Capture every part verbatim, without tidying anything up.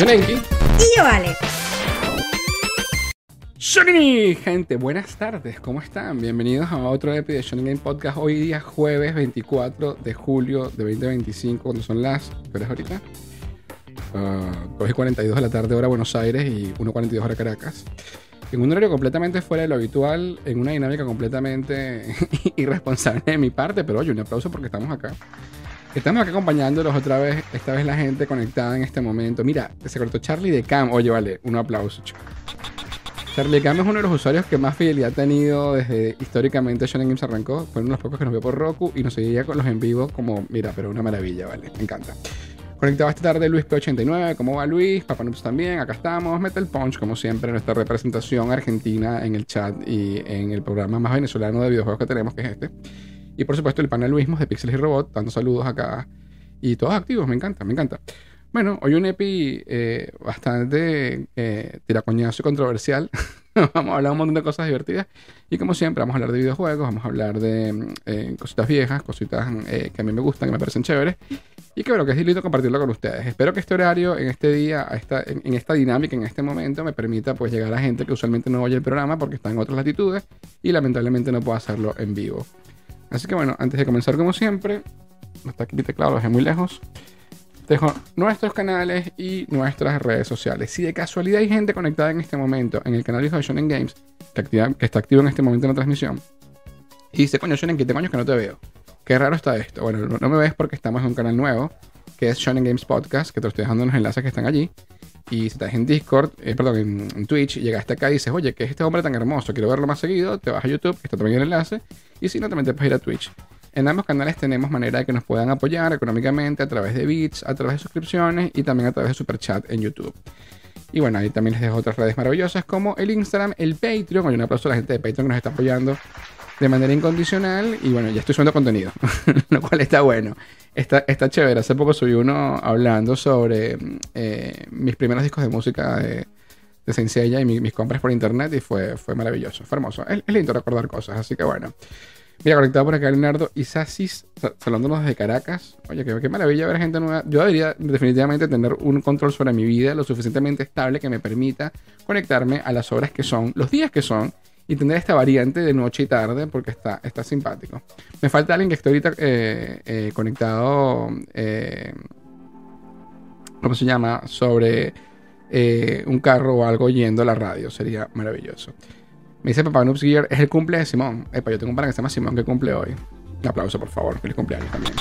Yo Nenki. Y yo Ale. Shonen, gente, buenas tardes, ¿cómo están? Bienvenidos a otro episodio de Shonen Game Podcast. Hoy día jueves veinticuatro de julio de veinte veinticinco, cuando son las... ¿qué hora es ahorita? Uh, dos y cuarenta y dos de la tarde hora Buenos Aires y una y cuarenta y dos hora Caracas. En un horario completamente fuera de lo habitual, en una dinámica completamente irresponsable de mi parte, pero oye, un aplauso porque estamos acá. Estamos acá acompañándolos otra vez, esta vez la gente conectada en este momento. Mira, se cortó Charlie de Cam. Oye, vale, un aplauso. Charlie de Cam es uno de los usuarios que más fidelidad ha tenido desde históricamente Shonen Games arrancó. Fue uno de los pocos que nos vio por Roku y nos seguía con los en vivo como, mira, pero una maravilla, vale, me encanta. Conectado esta tarde Luis P ochenta y nueve, ¿cómo va Luis? Papá Noobs también, acá estamos. Metal Punch, como siempre, nuestra representación argentina en el chat y en el programa más venezolano de videojuegos que tenemos, que es este. Y por supuesto el panel Luismos de Pixels y Robot, dando saludos acá. Y todos activos, me encanta, me encanta. Bueno, hoy un epi eh, bastante eh, tiracoñazo y controversial. Vamos a hablar un montón de cosas divertidas. Y como siempre, vamos a hablar de videojuegos, vamos a hablar de eh, cositas viejas, cositas eh, que a mí me gustan, que me parecen chéveres. Y que bueno, que es lindo compartirlo con ustedes. Espero que este horario, en este día, esta, en, en esta dinámica, en este momento, me permita pues llegar a gente que usualmente no oye el programa porque está en otras latitudes y lamentablemente no puedo hacerlo en vivo. Así que bueno, antes de comenzar como siempre, no está aquí mi teclado, lo dejé muy lejos. Dejo nuestros canales y nuestras redes sociales. Si de casualidad hay gente conectada en este momento en el canal de Shonen Games, que, activa, que está activo en este momento en la transmisión, y dice, coño, Shonen, ¿qué coño es que no te veo? Qué raro está esto. Bueno, no, no me ves porque estamos en un canal nuevo, que es Shonen Games Podcast, que te estoy dejando en los enlaces que están allí. Y si estás en Discord, eh, perdón, en, en Twitch, llegaste acá y dices, oye, ¿qué es este hombre tan hermoso? Quiero verlo más seguido. Te vas a YouTube, que está también el enlace. Y si no, también te puedes ir a Twitch. En ambos canales tenemos manera de que nos puedan apoyar económicamente a través de bits, a través de suscripciones y también a través de Super Chat en YouTube. Y bueno, ahí también les dejo otras redes maravillosas como el Instagram, el Patreon. Oye, un aplauso a la gente de Patreon que nos está apoyando de manera incondicional. Y bueno, ya estoy subiendo contenido, lo cual está bueno. Está, está chévere. Hace poco subí uno hablando sobre eh, mis primeros discos de música de, de Saint Seiya y mi, mis compras por internet y fue, fue maravilloso, fue hermoso. Es, es lindo recordar cosas, así que bueno. Mira, conectado por acá Leonardo Isasis, saludándonos desde Caracas. Oye, qué, qué maravilla ver gente nueva. Yo debería definitivamente tener un control sobre mi vida lo suficientemente estable que me permita conectarme a las horas que son, los días que son, y tener esta variante de noche y tarde porque está, está simpático. Me falta alguien que esté ahorita eh, eh, conectado, eh, ¿cómo se llama? Sobre eh, un carro o algo yendo a la radio. Sería maravilloso. Me dice Papá Noobs Gear, es el cumple de Simón. Epa, yo tengo un pana que se llama Simón que cumple hoy. Un aplauso, por favor. Feliz cumpleaños también.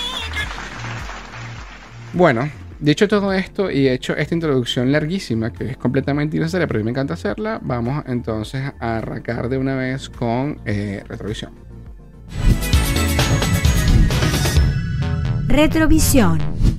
Bueno, dicho todo esto y hecho esta introducción larguísima, que es completamente innecesaria, pero a mí me encanta hacerla, vamos entonces a arrancar de una vez con eh, Retrovisión. Retrovisión.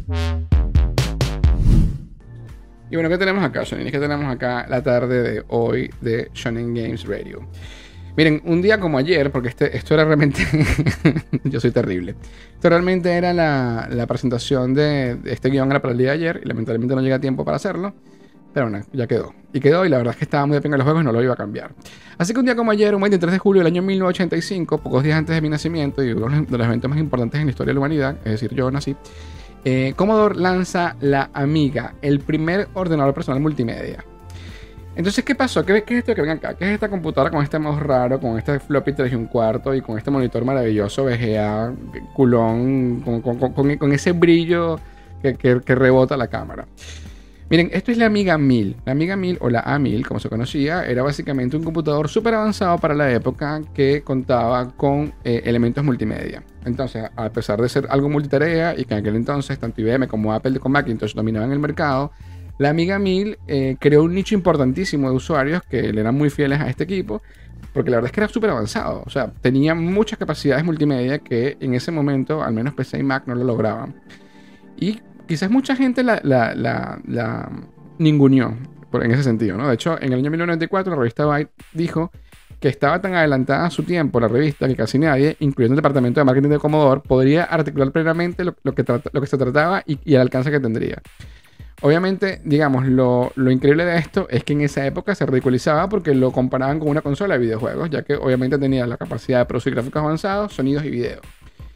Y bueno, ¿qué tenemos acá, Shonen? ¿Qué tenemos acá la tarde de hoy de Shonen Games Radio? Miren, un día como ayer, porque este, esto era realmente... yo soy terrible. Esto realmente era la, la presentación de, de este guión era para el día de ayer y lamentablemente no llega tiempo para hacerlo. Pero bueno, ya quedó. Y quedó y la verdad es que estaba muy de pinga los juegos y no lo iba a cambiar. Así que un día como ayer, un veintitrés de julio del año mil novecientos ochenta y cinco, pocos días antes de mi nacimiento y uno de los eventos más importantes en la historia de la humanidad, es decir, yo nací, Eh, Commodore lanza la Amiga, el primer ordenador personal multimedia. Entonces, ¿qué pasó? ¿Qué, qué es esto que ven acá? ¿Qué es esta computadora con este mouse raro, con este floppy tres y un cuarto y con este monitor maravilloso V G A, culón, con, con, con, con ese brillo que, que, que rebota la cámara? Miren, esto es la Amiga mil. La Amiga mil o la A mil, como se conocía, era básicamente un computador súper avanzado para la época que contaba con eh, elementos multimedia. Entonces, a pesar de ser algo multitarea y que en aquel entonces tanto I B M como Apple con Macintosh dominaban el mercado, la Amiga mil eh, creó un nicho importantísimo de usuarios que le eran muy fieles a este equipo, porque la verdad es que era súper avanzado. O sea, tenía muchas capacidades multimedia que en ese momento, al menos P C y Mac no lo lograban. Y quizás mucha gente la, la, la, la ninguneó en ese sentido, ¿no? De hecho, en el año mil novecientos noventa y cuatro la revista Byte dijo que estaba tan adelantada a su tiempo la revista que casi nadie, incluyendo el departamento de marketing de Commodore, podría articular plenamente lo, lo, que, trata, lo que se trataba y, y el alcance que tendría. Obviamente, digamos, lo, lo increíble de esto es que en esa época se ridiculizaba porque lo comparaban con una consola de videojuegos, ya que obviamente tenía la capacidad de producir gráficos avanzados, sonidos y videos.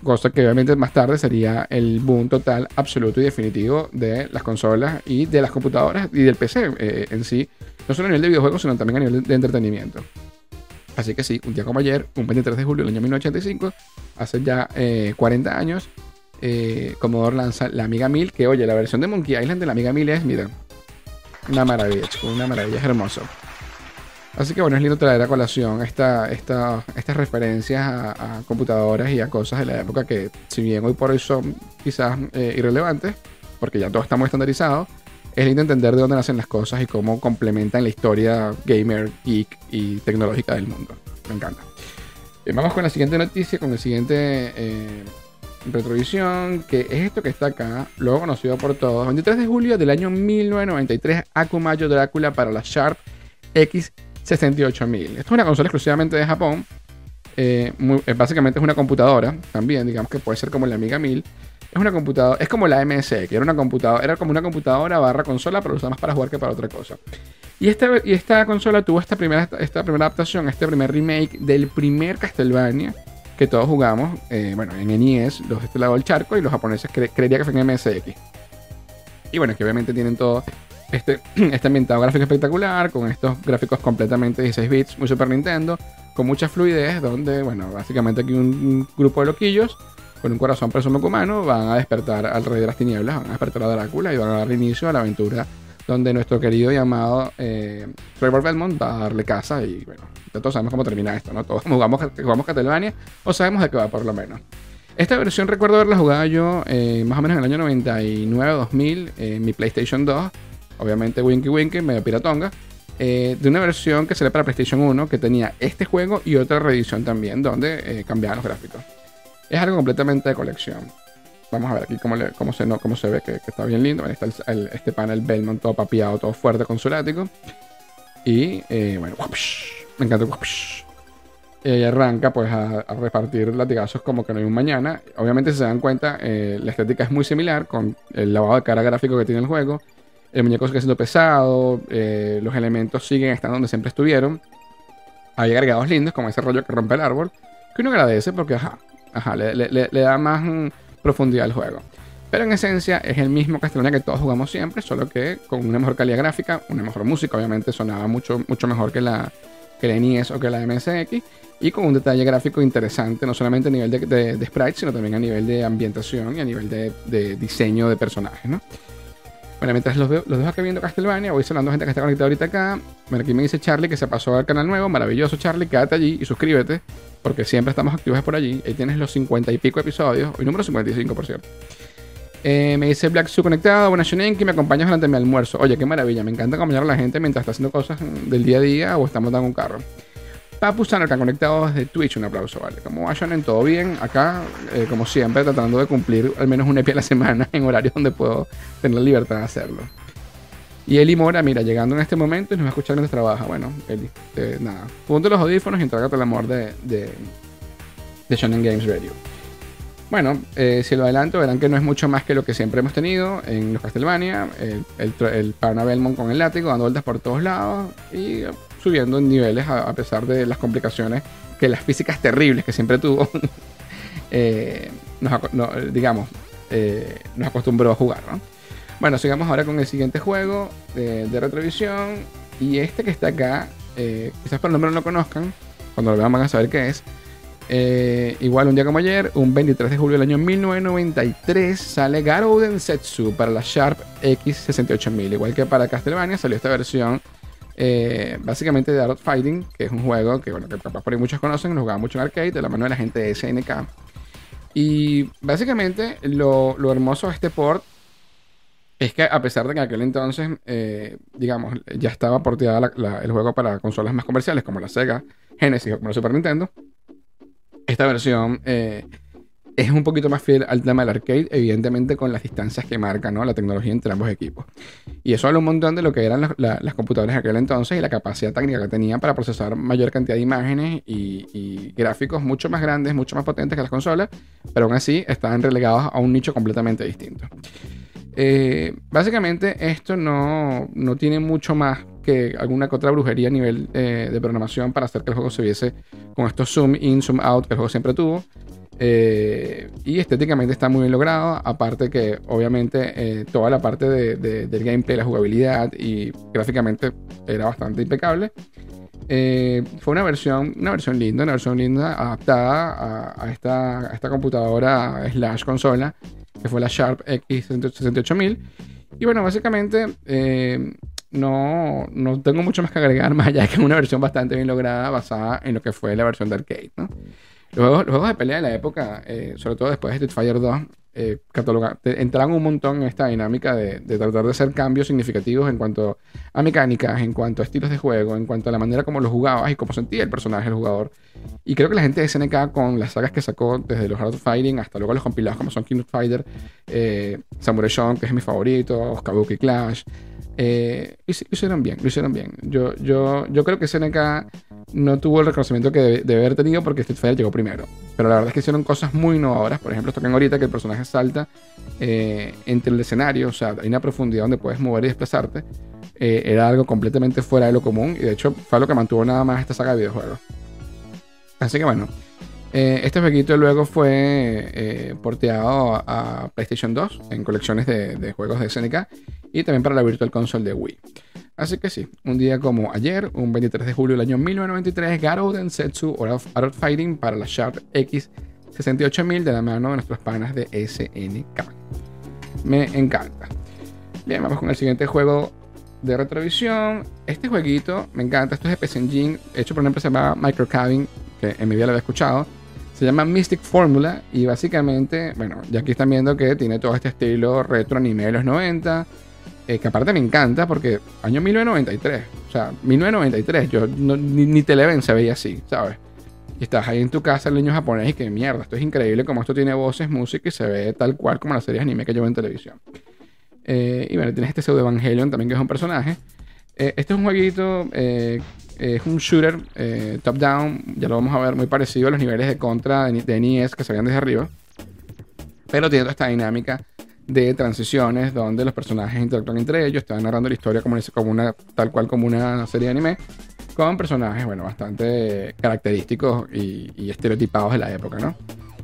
cosa que obviamente más tarde sería el boom total, absoluto y definitivo de las consolas y de las computadoras y del P C eh, en sí, no solo a nivel de videojuegos, sino también a nivel de, de entretenimiento. Así que sí, un día como ayer, un veintitrés de julio del año mil novecientos ochenta y cinco, hace ya eh, cuarenta años, eh, Commodore lanza la Amiga mil, que oye, la versión de Monkey Island de la Amiga mil es, mira, una maravilla, chico, una maravilla, es hermoso. Así que bueno, es lindo traer a colación esta, esta, estas referencias a, a computadoras y a cosas de la época que, si bien hoy por hoy son quizás eh, irrelevantes, porque ya todo está muy estandarizado, es lindo entender de dónde nacen las cosas y cómo complementan la historia gamer, geek y tecnológica del mundo. Me encanta. Eh, vamos con la siguiente noticia, con el siguiente eh, retrovisión, que es esto que está acá, luego conocido por todos. veintitrés de julio del año mil novecientos noventa y tres, Akumayo Drácula para la Sharp X sesenta y ocho mil. Esto es una consola exclusivamente de Japón. Eh, muy, eh, básicamente es una computadora también, digamos que puede ser como la Amiga mil. Es una computadora, es como la M S X, era una computadora, era como una computadora barra consola, pero usada más para jugar que para otra cosa. Y esta, y esta consola tuvo esta primera, esta primera adaptación, este primer remake del primer Castlevania que todos jugamos, eh, bueno, en N E S, los de este lado del charco, y los japoneses cre creería que fue en M S X. Y bueno, que obviamente tienen todo este, este ambientado gráfico espectacular, con estos gráficos completamente dieciséis bits, muy Super Nintendo, con mucha fluidez, donde, bueno, básicamente aquí un, un grupo de loquillos con un corazón presumo humano van a despertar al Rey de las Tinieblas, van a despertar a Drácula y van a dar inicio a la aventura donde nuestro querido y amado eh, Trevor Belmont va a darle caza y bueno, ya todos sabemos cómo termina esto, ¿no? Todos jugamos, jugamos Castlevania o sabemos de qué va por lo menos. Esta versión recuerdo haberla jugado yo eh, más o menos en el año noventa y nueve dos mil en eh, mi PlayStation dos, obviamente Winky Winky, medio piratonga, eh, de una versión que sale para PlayStation uno que tenía este juego y otra reedición también donde eh, cambiaban los gráficos. Es algo completamente de colección. Vamos a ver aquí cómo, le, cómo, se, no, cómo se ve que, que está bien lindo. Ahí está el, el, este panel Belmont todo papiado, todo fuerte con su látigo. Y eh, bueno, ¡wapish! Me encanta el ¡wapish! Y arranca pues a, a repartir latigazos como que no hay un mañana. Obviamente si se dan cuenta, eh, la estética es muy similar con el lavado de cara gráfico que tiene el juego. El muñeco sigue siendo pesado, eh, los elementos siguen estando donde siempre estuvieron. Hay agregados lindos como ese rollo que rompe el árbol, que uno agradece porque ajá, ajá le, le, le da más mm, profundidad al juego. Pero en esencia es el mismo Castlevania que todos jugamos siempre, solo que con una mejor calidad gráfica, una mejor música, obviamente sonaba mucho, mucho mejor que la, que la N E S o que la M S X, y con un detalle gráfico interesante, no solamente a nivel de, de, de sprite, sino también a nivel de ambientación y a nivel de, de diseño de personajes, ¿no? Bueno, mientras los, veo, los dejo acá viendo Castlevania, voy saludando a gente que está conectada ahorita acá. Bueno, aquí me dice Charlie que se pasó al canal nuevo. Maravilloso, Charlie. Quédate allí y suscríbete, porque siempre estamos activos por allí. Ahí tienes los cincuenta y pico episodios. Hoy número cincuenta y cinco, por cierto. Eh, me dice Black Su conectado. Buenas, Shunenki. Me acompañas durante mi almuerzo. Oye, qué maravilla. Me encanta acompañar a la gente mientras está haciendo cosas del día a día o estamos dando un carro. Papu Saner, que han conectado desde Twitch. Un aplauso, vale. ¿Cómo va, Shonen? ¿Todo bien? Acá, eh, como siempre, tratando de cumplir al menos un E P a la semana en horarios donde puedo tener la libertad de hacerlo. Y Eli Mora, mira, llegando en este momento y nos va a escuchar mientras trabaja. Bueno, Eli, eh, nada. Ponte los audífonos y entrágate el amor de, de, de Shonen Games Radio. Bueno, eh, si lo adelanto, verán que no es mucho más que lo que siempre hemos tenido en los Castlevania. El, el, el pana Belmont con el látigo, dando vueltas por todos lados y subiendo en niveles a, a pesar de las complicaciones que las físicas terribles que siempre tuvo, eh, nos, no, digamos, eh, nos acostumbró a jugar, ¿no? Bueno, sigamos ahora con el siguiente juego de, de Retrovisión. Y este que está acá, eh, quizás por el nombre no lo conozcan, cuando lo vean van a saber qué es. Eh, igual un día como ayer, un veintitrés de julio del año mil novecientos noventa y tres, sale Garou Densetsu para la Sharp X sesenta y ocho mil. Igual que para Castlevania salió esta versión eh, básicamente de Art of Fighting, que es un juego que, bueno, que capaz por ahí muchos conocen, lo jugaba mucho en arcade de la mano de la gente de S N K. Y básicamente lo, lo hermoso de este port es que a pesar de que en aquel entonces, eh, digamos, ya estaba porteada la, la, el juego para consolas más comerciales como la Sega Genesis o como la Super Nintendo, esta versión eh, es un poquito más fiel al tema del arcade, evidentemente con las distancias que marca, ¿no?, la tecnología entre ambos equipos. Y eso habla un montón de lo que eran las, la, las computadoras de aquel entonces y la capacidad técnica que tenían para procesar mayor cantidad de imágenes y, y gráficos mucho más grandes, mucho más potentes que las consolas, pero aún así estaban relegados a un nicho completamente distinto. Eh, básicamente esto no, no tiene mucho más que alguna que otra brujería a nivel eh, de programación para hacer que el juego se viese con estos zoom in, zoom out que el juego siempre tuvo. Eh, y estéticamente está muy bien logrado. Aparte que obviamente eh, toda la parte de, de, del gameplay, la jugabilidad y gráficamente era bastante impecable. Eh, fue una versión, una versión linda, una versión linda adaptada a, a, esta, a esta computadora slash consola, que fue la Sharp X sesenta y ocho mil. Y bueno, básicamente eh, no, no tengo mucho más que agregar, más allá de que es una versión bastante bien lograda basada en lo que fue la versión de arcade, ¿no? Los juegos, los juegos de pelea de la época, eh, sobre todo después de Street Fighter dos, eh, cataloga- te- entraron un montón en esta dinámica de, de tratar de hacer cambios significativos en cuanto a mecánicas, en cuanto a estilos de juego, en cuanto a la manera como lo jugabas y cómo sentía el personaje, el jugador. Y creo que la gente de S N K, con las sagas que sacó desde los Art of Fighting hasta luego los compilados como son King of Fighter, eh, Samurai Shodown, que es mi favorito, Kabuki Clash, eh, lo hici- lo hicieron bien, lo hicieron bien. Yo, yo, yo creo que S N K no tuvo el reconocimiento que debe, debe haber tenido porque Street Fighter llegó primero. Pero la verdad es que hicieron cosas muy innovadoras. Por ejemplo, tocan ahorita que el personaje salta eh, entre el escenario, o sea, hay una profundidad donde puedes mover y desplazarte. Eh, era algo completamente fuera de lo común y de hecho fue lo que mantuvo nada más esta saga de videojuegos. Así que bueno, eh, este jueguito luego fue eh, porteado a, a PlayStation dos en colecciones de, de juegos de S N K y también para la Virtual Console de Wii. Así que sí, un día como ayer, un veintitrés de julio del año mil novecientos noventa y tres, Garou Densetsu Art of, Art of Fighting para la Sharp X sesenta y ocho mil de la mano de nuestros panas de S N K. Me encanta. Bien, vamos con el siguiente juego de retrovisión. Este jueguito me encanta. Esto es de P C Engine, hecho por una empresa llamada Microcabin, que en mi vida lo había escuchado. Se llama Mystic Formula y básicamente, bueno, ya aquí están viendo que tiene todo este estilo retro anime de los noventa. Eh, que aparte me encanta porque año mil novecientos noventa y tres, o sea, mil novecientos noventa y tres, yo no, ni, ni Televen se veía así, ¿sabes? Y estás ahí en tu casa, el niño japonés, y que mierda, esto es increíble como esto tiene voces, música y se ve tal cual como las series de anime que yo veo en televisión. Eh, y bueno, tienes este pseudo Evangelion también, que es un personaje. Eh, este es un jueguito, eh, es un shooter eh, top-down, ya lo vamos a ver, muy parecido a los niveles de Contra de, de N E S que se veían desde arriba, pero tiene toda esta dinámica de transiciones donde los personajes interactúan entre ellos, están narrando la historia como, como una, tal cual como una serie de anime, con personajes, bueno, bastante característicos y, y estereotipados de la época, ¿no?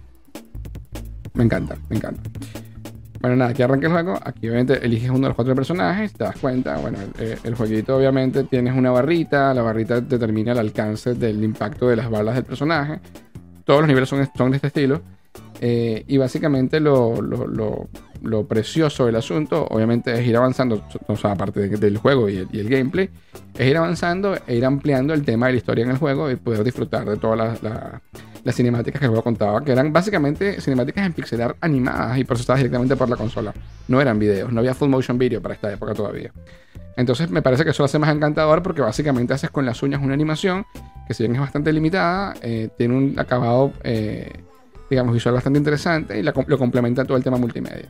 Me encanta, me encanta. Bueno, nada, aquí arranca el juego. Aquí obviamente eliges uno de los cuatro personajes, te das cuenta, bueno, el, el jueguito obviamente tienes una barrita, la barrita determina el alcance del impacto de las balas del personaje. Todos los niveles son, son de este estilo. Eh, y básicamente lo, lo, lo, lo precioso del asunto, obviamente, es ir avanzando, o sea, aparte de, del juego y el, y el gameplay, es ir avanzando e ir ampliando el tema de la historia en el juego y poder disfrutar de todas las, las, las cinemáticas que el juego contaba, que eran básicamente cinemáticas en pixel art animadas y procesadas directamente por la consola. No eran videos, no había full motion video para esta época todavía. Entonces me parece que eso lo hace más encantador porque básicamente haces con las uñas una animación que, si bien es bastante limitada, eh, tiene un acabado eh, digamos visual bastante interesante y la, lo complementa todo el tema multimedia.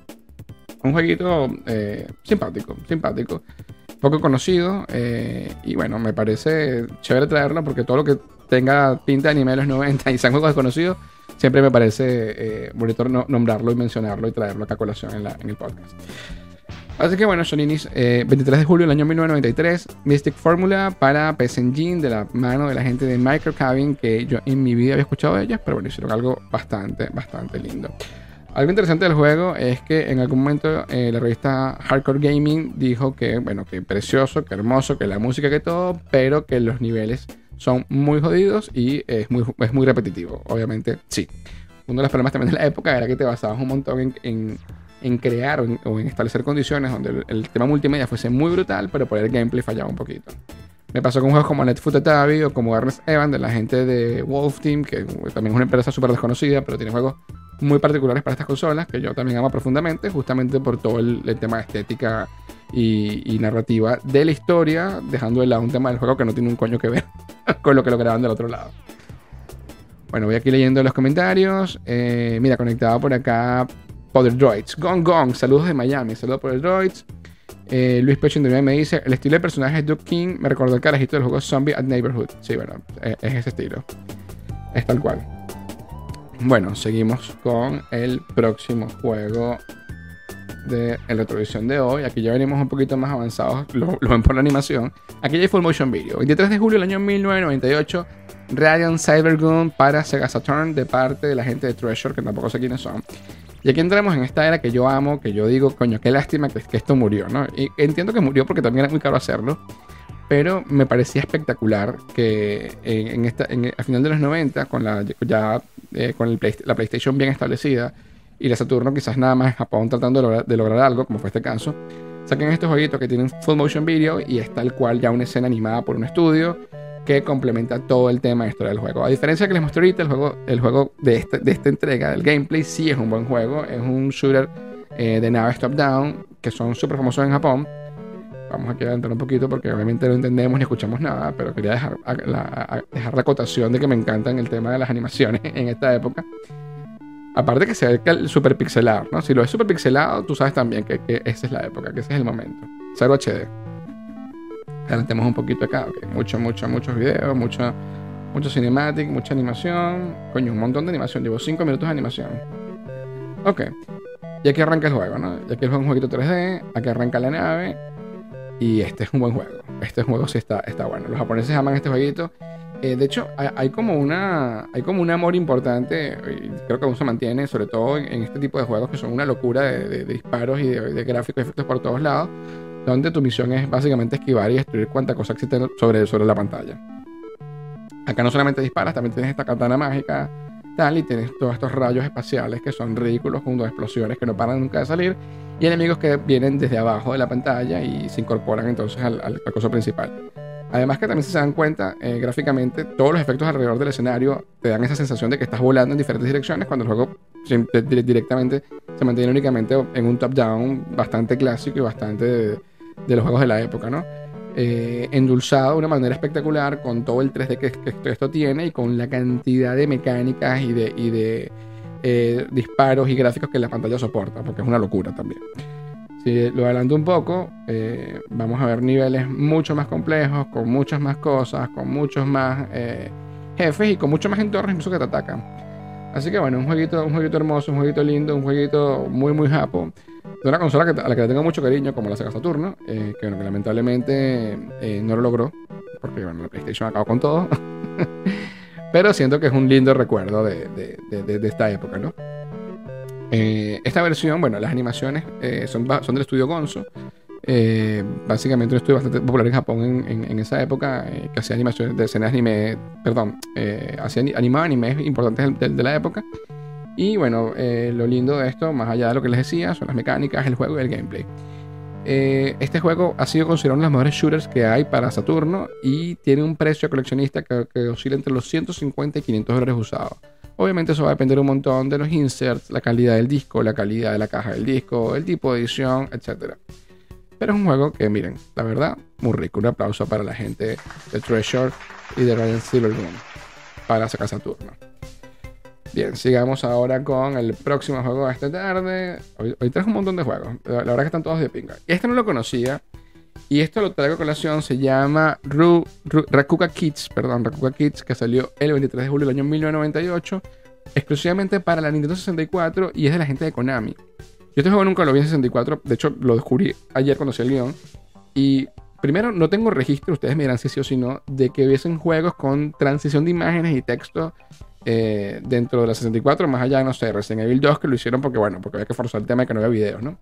Un jueguito eh, simpático, simpático, poco conocido eh, y bueno, me parece chévere traerlo porque todo lo que tenga pinta de anime de los noventa y sean juegos desconocidos, siempre me parece eh, bonito no, nombrarlo y mencionarlo y traerlo acá a colación en, la, en el podcast. Así que bueno, Shoninis, eh, veintitrés de julio del año mil novecientos noventa y tres, Mystic Formula para P C Engine de la mano de la gente de Microcabin, que yo en mi vida había escuchado de ellos, pero bueno, hicieron algo bastante, bastante lindo. Algo interesante del juego es que en algún momento eh, la revista Hardcore Gaming dijo que, bueno, que precioso, que hermoso, que la música, que todo, pero que los niveles son muy jodidos y es muy, es muy repetitivo. Obviamente, sí. Uno de los problemas también de la época era que te basabas un montón en... en en crear o en, o en establecer condiciones donde el, el tema multimedia fuese muy brutal, pero por el gameplay fallaba un poquito. Me pasó con juegos como Netfoot Atavi o como Ernest Evan, de la gente de Wolf Team, que también es una empresa súper desconocida, pero tiene juegos muy particulares para estas consolas, que yo también amo profundamente, justamente por todo el, el tema de estética y, y narrativa de la historia, dejando de lado un tema del juego que no tiene un coño que ver con lo que lo graban del otro lado. Bueno, voy aquí leyendo los comentarios. Eh, mira, conectado por acá Poder Droids. Gong Gong, saludos de Miami. Saludos por el Droids. Eh, Luis Pecho me dice: el estilo de personaje de Duke King me recordó el carajito del juego Zombie at Neighborhood. Sí, bueno, es, es ese estilo. Es tal cual. Bueno, seguimos con el próximo juego de la retrovisión de hoy. Aquí ya venimos un poquito más avanzados. Lo, lo ven por la animación. Aquí ya hay full motion video. veintitrés de julio del año mil novecientos noventa y ocho. Radiant Cybergun para Sega Saturn de parte de la gente de Treasure, que tampoco sé quiénes son. Y aquí entramos en esta era que yo amo, que yo digo, coño, qué lástima que, que esto murió, ¿no? Y entiendo que murió porque también era muy caro hacerlo, pero me parecía espectacular que en, en esta, en, a final de los noventa, con la, ya eh, con el Play, la PlayStation bien establecida y la Saturno quizás nada más en Japón tratando de lograr, de lograr algo, como fue este caso, saquen estos jueguitos que tienen full motion video y es tal cual ya una escena animada por un estudio que complementa todo el tema de historia del juego. A diferencia que les mostré ahorita, el juego, el juego de, este, de esta entrega, del gameplay, sí es un buen juego. Es un shooter eh, de naves top-down que son súper famosos en Japón. Vamos aquí a adelantar un poquito porque obviamente no entendemos ni escuchamos nada, pero quería dejar la, dejar la acotación de que me encantan el tema de las animaciones en esta época. Aparte que se ve el super pixelado, ¿no? Si lo es super pixelado, tú sabes también que, que esa es la época, que ese es el momento. cero H D. Adelantemos un poquito acá, okay. Mucho, mucho, muchos videos, mucho, mucho cinematic, mucha animación. Coño, un montón de animación. Llevo cinco minutos de animación. Ok. Y aquí arranca el juego, ¿no? Y aquí el juego es un jueguito tres D. Aquí arranca la nave. Y este es un buen juego. Este juego sí está, está bueno. Los japoneses aman este jueguito. Eh, de hecho, hay, hay, como una, hay como un amor importante. Y creo que aún se mantiene, sobre todo en, en este tipo de juegos que son una locura de, de, de disparos y de, de gráficos y efectos por todos lados, donde tu misión es básicamente esquivar y destruir cuanta cosa existe sobre, sobre la pantalla. Acá no solamente disparas, también tienes esta katana mágica, tal, y tienes todos estos rayos espaciales que son ridículos, junto a explosiones que no paran nunca de salir, y enemigos que vienen desde abajo de la pantalla y se incorporan entonces al, al, al coso principal. Además que también, si se dan cuenta, eh, gráficamente, todos los efectos alrededor del escenario te dan esa sensación de que estás volando en diferentes direcciones, cuando el juego directamente se mantiene únicamente en un top-down bastante clásico y bastante de, de los juegos de la época, ¿no? Eh, endulzado de una manera espectacular con todo el tres D que, que esto tiene y con la cantidad de mecánicas y de, y de eh, disparos y gráficos que la pantalla soporta, porque es una locura también. Si lo adelanto un poco, eh, vamos a ver niveles mucho más complejos, con muchas más cosas, con muchos más eh, jefes y con muchos más entornos incluso que te atacan. Así que bueno, un jueguito, un jueguito hermoso, un jueguito lindo, un jueguito muy muy japo, de una consola que, a la que le tengo mucho cariño, como la Sega Saturno, eh, que, bueno, que lamentablemente eh, no lo logró, porque bueno, la PlayStation acabó con todo. Pero siento que es un lindo recuerdo de, de, de, de, de esta época, ¿no? Eh, esta versión, bueno, las animaciones eh, son, son del estudio Gonzo. Eh, básicamente un estudio bastante popular en Japón en, en, en esa época, eh, que hacía animaciones de escenas de anime, perdón, eh, hacía animaba animes importantes de, de la época. Y bueno, eh, lo lindo de esto, más allá de lo que les decía, son las mecánicas, el juego y el gameplay. Eh, este juego ha sido considerado uno de los mejores shooters que hay para Saturno y tiene un precio coleccionista que, que oscila entre los ciento cincuenta y quinientos dólares usados. Obviamente eso va a depender un montón de los inserts, la calidad del disco, la calidad de la caja del disco, el tipo de edición, etcétera. Pero es un juego que, miren, la verdad, muy rico. Un aplauso para la gente de Treasure y de Radiant Cybergun para Sega Saturno. Bien, sigamos ahora con el próximo juego de esta tarde. Hoy, hoy traje un montón de juegos. La, la verdad que están todos de pinga. Este no lo conocía. Y esto lo traigo a colación. Se llama Ru, Ru, Rakuga Kids. Perdón, Rakuga Kids, que salió el veintitrés de julio del año mil novecientos noventa y ocho. Exclusivamente para la Nintendo sesenta y cuatro. Y es de la gente de Konami. Yo este juego nunca lo vi en sesenta y cuatro. De hecho, lo descubrí ayer cuando hacía el guión. Y primero, no tengo registro. Ustedes me dirán si sí o si no. De que hubiesen juegos con transición de imágenes y texto Eh, dentro de la sesenta y cuatro, más allá de, no sé, Resident Evil dos, que lo hicieron porque, bueno, porque había que forzar el tema de que no había videos, ¿no?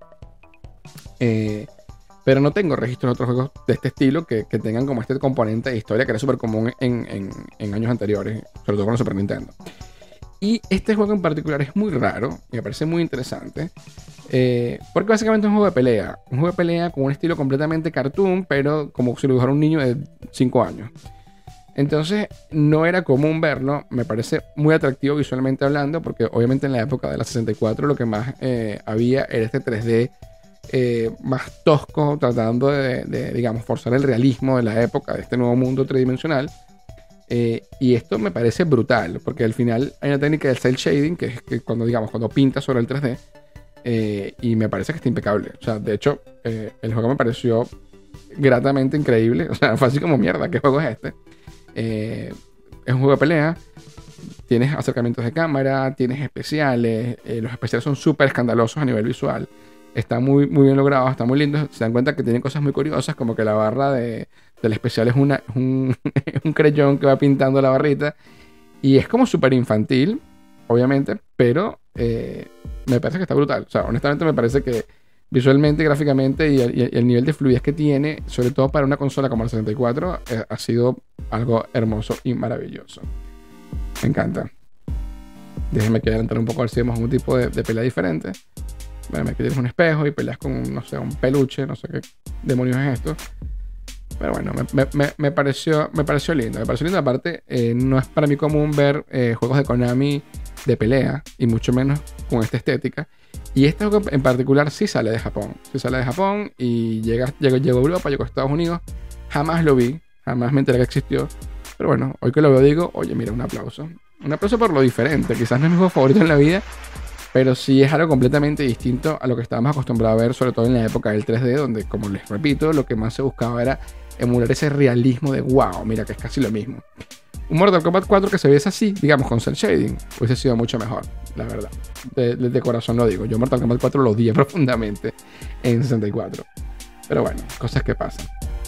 Eh, pero no tengo registros de otros juegos de este estilo que, que tengan como este componente de historia que era súper común en, en, en años anteriores, sobre todo con el Super Nintendo. Y este juego en particular es muy raro y me parece muy interesante, eh, porque básicamente es un juego de pelea, un juego de pelea con un estilo completamente cartoon, pero como si lo dibujara un niño de cinco años. Entonces no era común verlo. Me parece muy atractivo visualmente hablando, porque obviamente en la época de la sesenta y cuatro lo que más eh, había era este tres D eh, más tosco, tratando de, de, digamos, forzar el realismo de la época, de este nuevo mundo tridimensional. Eh, y esto me parece brutal, porque al final hay una técnica del cel shading, que es que cuando, digamos, cuando pintas sobre el tres D, eh, y me parece que está impecable. O sea, de hecho, eh, el juego me pareció gratamente increíble. O sea, fue así como mierda, ¿qué juego es este? Eh, es un juego de pelea. Tienes acercamientos de cámara, tienes especiales. Eh, los especiales son súper escandalosos a nivel visual. Está muy, muy bien logrado, está muy lindo. Se dan cuenta que tiene cosas muy curiosas, como que la barra de, del especial es una, un, un creyón que va pintando la barrita. Y es como súper infantil, obviamente, pero eh, me parece que está brutal. O sea, honestamente me parece que visualmente, gráficamente y el, y el nivel de fluidez que tiene, sobre todo para una consola como el sesenta y cuatro, eh, ha sido algo hermoso y maravilloso. Me encanta. Déjenme que adelantar un poco a ver si vemos un tipo de, de pelea diferente. Bueno, aquí tienes un espejo y peleas con, no sé, un peluche, no sé qué demonios es esto. Pero bueno, me, me, me, pareció, me pareció lindo. Me pareció lindo. Aparte, eh, no es para mí común ver eh, juegos de Konami de pelea, y mucho menos con esta estética. Y este juego en particular sí sale de Japón. Sí sale de Japón y llega, llegó, llegó a Europa, llegó a Estados Unidos. Jamás lo vi, jamás me enteré que existió. Pero bueno, hoy que lo veo digo, oye, mira, un aplauso. Un aplauso por lo diferente. Quizás no es mi juego favorito en la vida, pero sí es algo completamente distinto a lo que estábamos acostumbrados a ver, sobre todo en la época del tres D, donde, como les repito, lo que más se buscaba era emular ese realismo de wow, mira que es casi lo mismo. Un Mortal Kombat cuatro que se viese así, digamos, con cel shading, hubiese sido mucho mejor, la verdad. De, de, de corazón lo digo. Yo Mortal Kombat cuatro lo odié profundamente en sesenta y cuatro. Pero bueno, cosas que pasan.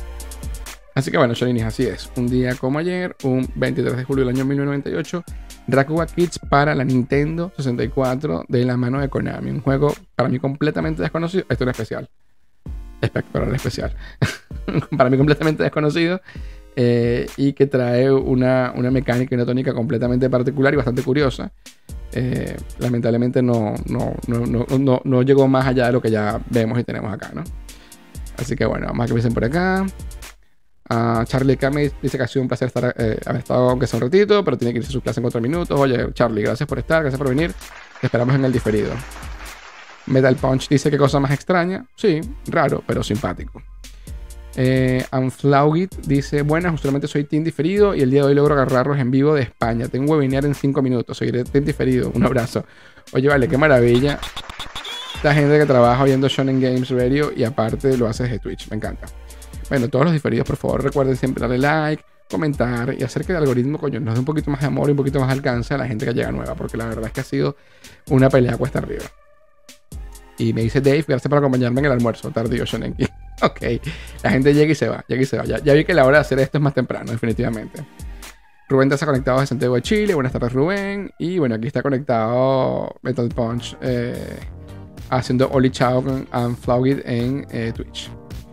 Así que bueno, Shoninis, así es. Un día como ayer, un veintitrés de julio del año mil novecientos noventa y ocho, Rakuga Kids para la Nintendo sesenta y cuatro de la mano de Konami. Un juego para mí completamente desconocido. Esto era especial. Espectacular, especial. Para mí completamente desconocido. Eh, y que trae una, una mecánica y una tónica completamente particular y bastante curiosa. Eh, lamentablemente no, no, no, no, no, no llegó más allá de lo que ya vemos y tenemos acá, ¿no? Así que bueno, vamos a que empiecen por acá. Uh, Charlie Kame dice que ha sido un placer estar, eh, haber estado aunque sea un ratito, pero tiene que irse a su clase en cuatro minutos. Oye, Charlie, gracias por estar, gracias por venir. Te esperamos en el diferido. Metal Punch dice que cosa más extraña. Sí, raro, pero simpático. Eh, Unflaugit dice: buenas, justamente soy team diferido y el día de hoy logro agarrarlos en vivo de España. Tengo un webinar en cinco minutos. Soy team diferido. Un abrazo. Oye, vale, qué maravilla. Esta gente que trabaja viendo Shonen Games Radio y aparte lo hace desde Twitch. Me encanta. Bueno, todos los diferidos, por favor, recuerden siempre darle like, comentar y hacer que el algoritmo, coño, nos dé un poquito más de amor y un poquito más de alcance a la gente que llega nueva, porque la verdad es que ha sido una pelea cuesta arriba. Y me dice Dave, gracias por acompañarme en el almuerzo tardío, Shonenki. Ok, la gente llega y se va, llega y se va. Ya, ya vi que la hora de hacer esto es más temprano, definitivamente. Rubén está conectado de Santiago de Chile. Buenas tardes, Rubén. Y bueno, aquí está conectado Metal Punch eh, haciendo Oli Chao con Unflaugit en eh, Twitch.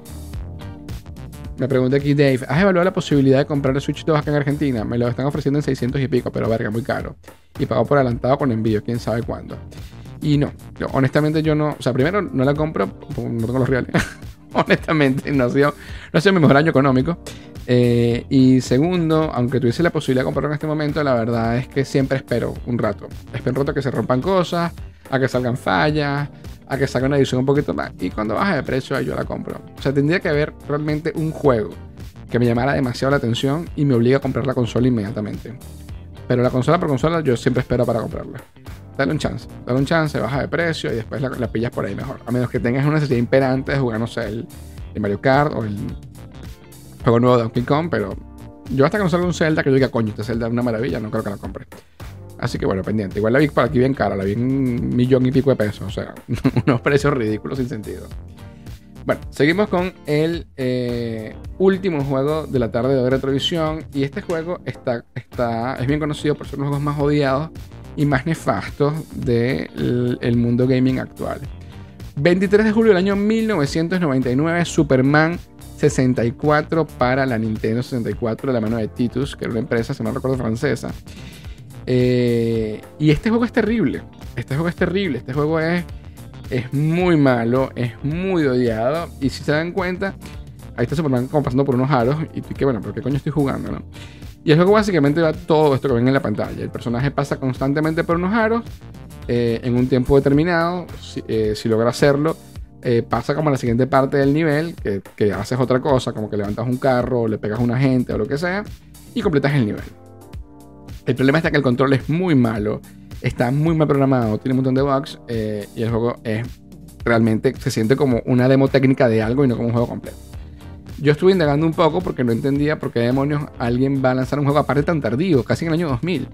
Me pregunta aquí Dave, ¿has evaluado la posibilidad de comprar el Switch dos acá en Argentina? Me lo están ofreciendo en seiscientos y pico, pero verga, muy caro. Y pago por adelantado con envío, quién sabe cuándo. Y no, yo, honestamente yo no, o sea, primero no la compro, no tengo los reales. Honestamente, no ha sido, no ha sido mi mejor año económico. Eh, y segundo, aunque tuviese la posibilidad de comprarlo en este momento, la verdad es que siempre espero un rato. Espero un rato a que se rompan cosas, a que salgan fallas, a que salga una edición un poquito más. Y cuando baje de precio, yo la compro. O sea, tendría que haber realmente un juego que me llamara demasiado la atención y me obliga a comprar la consola inmediatamente. Pero la consola por consola yo siempre espero para comprarla. Dale un chance, dale un chance, baja de precio y después la, la pillas por ahí mejor. A menos que tengas una necesidad imperante de jugar, no sé, el, el Mario Kart o el juego nuevo de Donkey Kong, pero yo hasta que no salga un Zelda que yo diga, coño, este Zelda es una maravilla, no creo que la compre. Así que bueno, pendiente. Igual la vi por aquí bien cara, la vi en un millón y pico de pesos, o sea, unos precios ridículos sin sentido. Bueno, seguimos con el eh, último juego de la tarde de Retrovisión. Y este juego está, está, es bien conocido por ser uno de los juegos más odiados y más nefastos del el mundo gaming actual. veintitrés de julio del año mil novecientos noventa y nueve, Superman sesenta y cuatro para la Nintendo sesenta y cuatro de la mano de Titus, que era una empresa, si no recuerdo, francesa. Eh, y este juego es terrible. Este juego es terrible. Este juego es, es muy malo, es muy odiado. Y si se dan cuenta, ahí está Superman como pasando por unos aros. Y tú, que bueno, pero ¿qué coño estoy jugando, no? Y el juego básicamente va todo esto que ven en la pantalla. El personaje pasa constantemente por unos aros eh, en un tiempo determinado. Si, eh, si logra hacerlo, eh, pasa como a la siguiente parte del nivel, que, que haces otra cosa, como que levantas un carro, o le pegas a una gente o lo que sea, y completas el nivel. El problema está que el control es muy malo, está muy mal programado, tiene un montón de bugs eh, y el juego es realmente, se siente como una demo técnica de algo y no como un juego completo. Yo estuve indagando un poco porque no entendía por qué demonios alguien va a lanzar un juego aparte tan tardío, casi en el año dos mil. O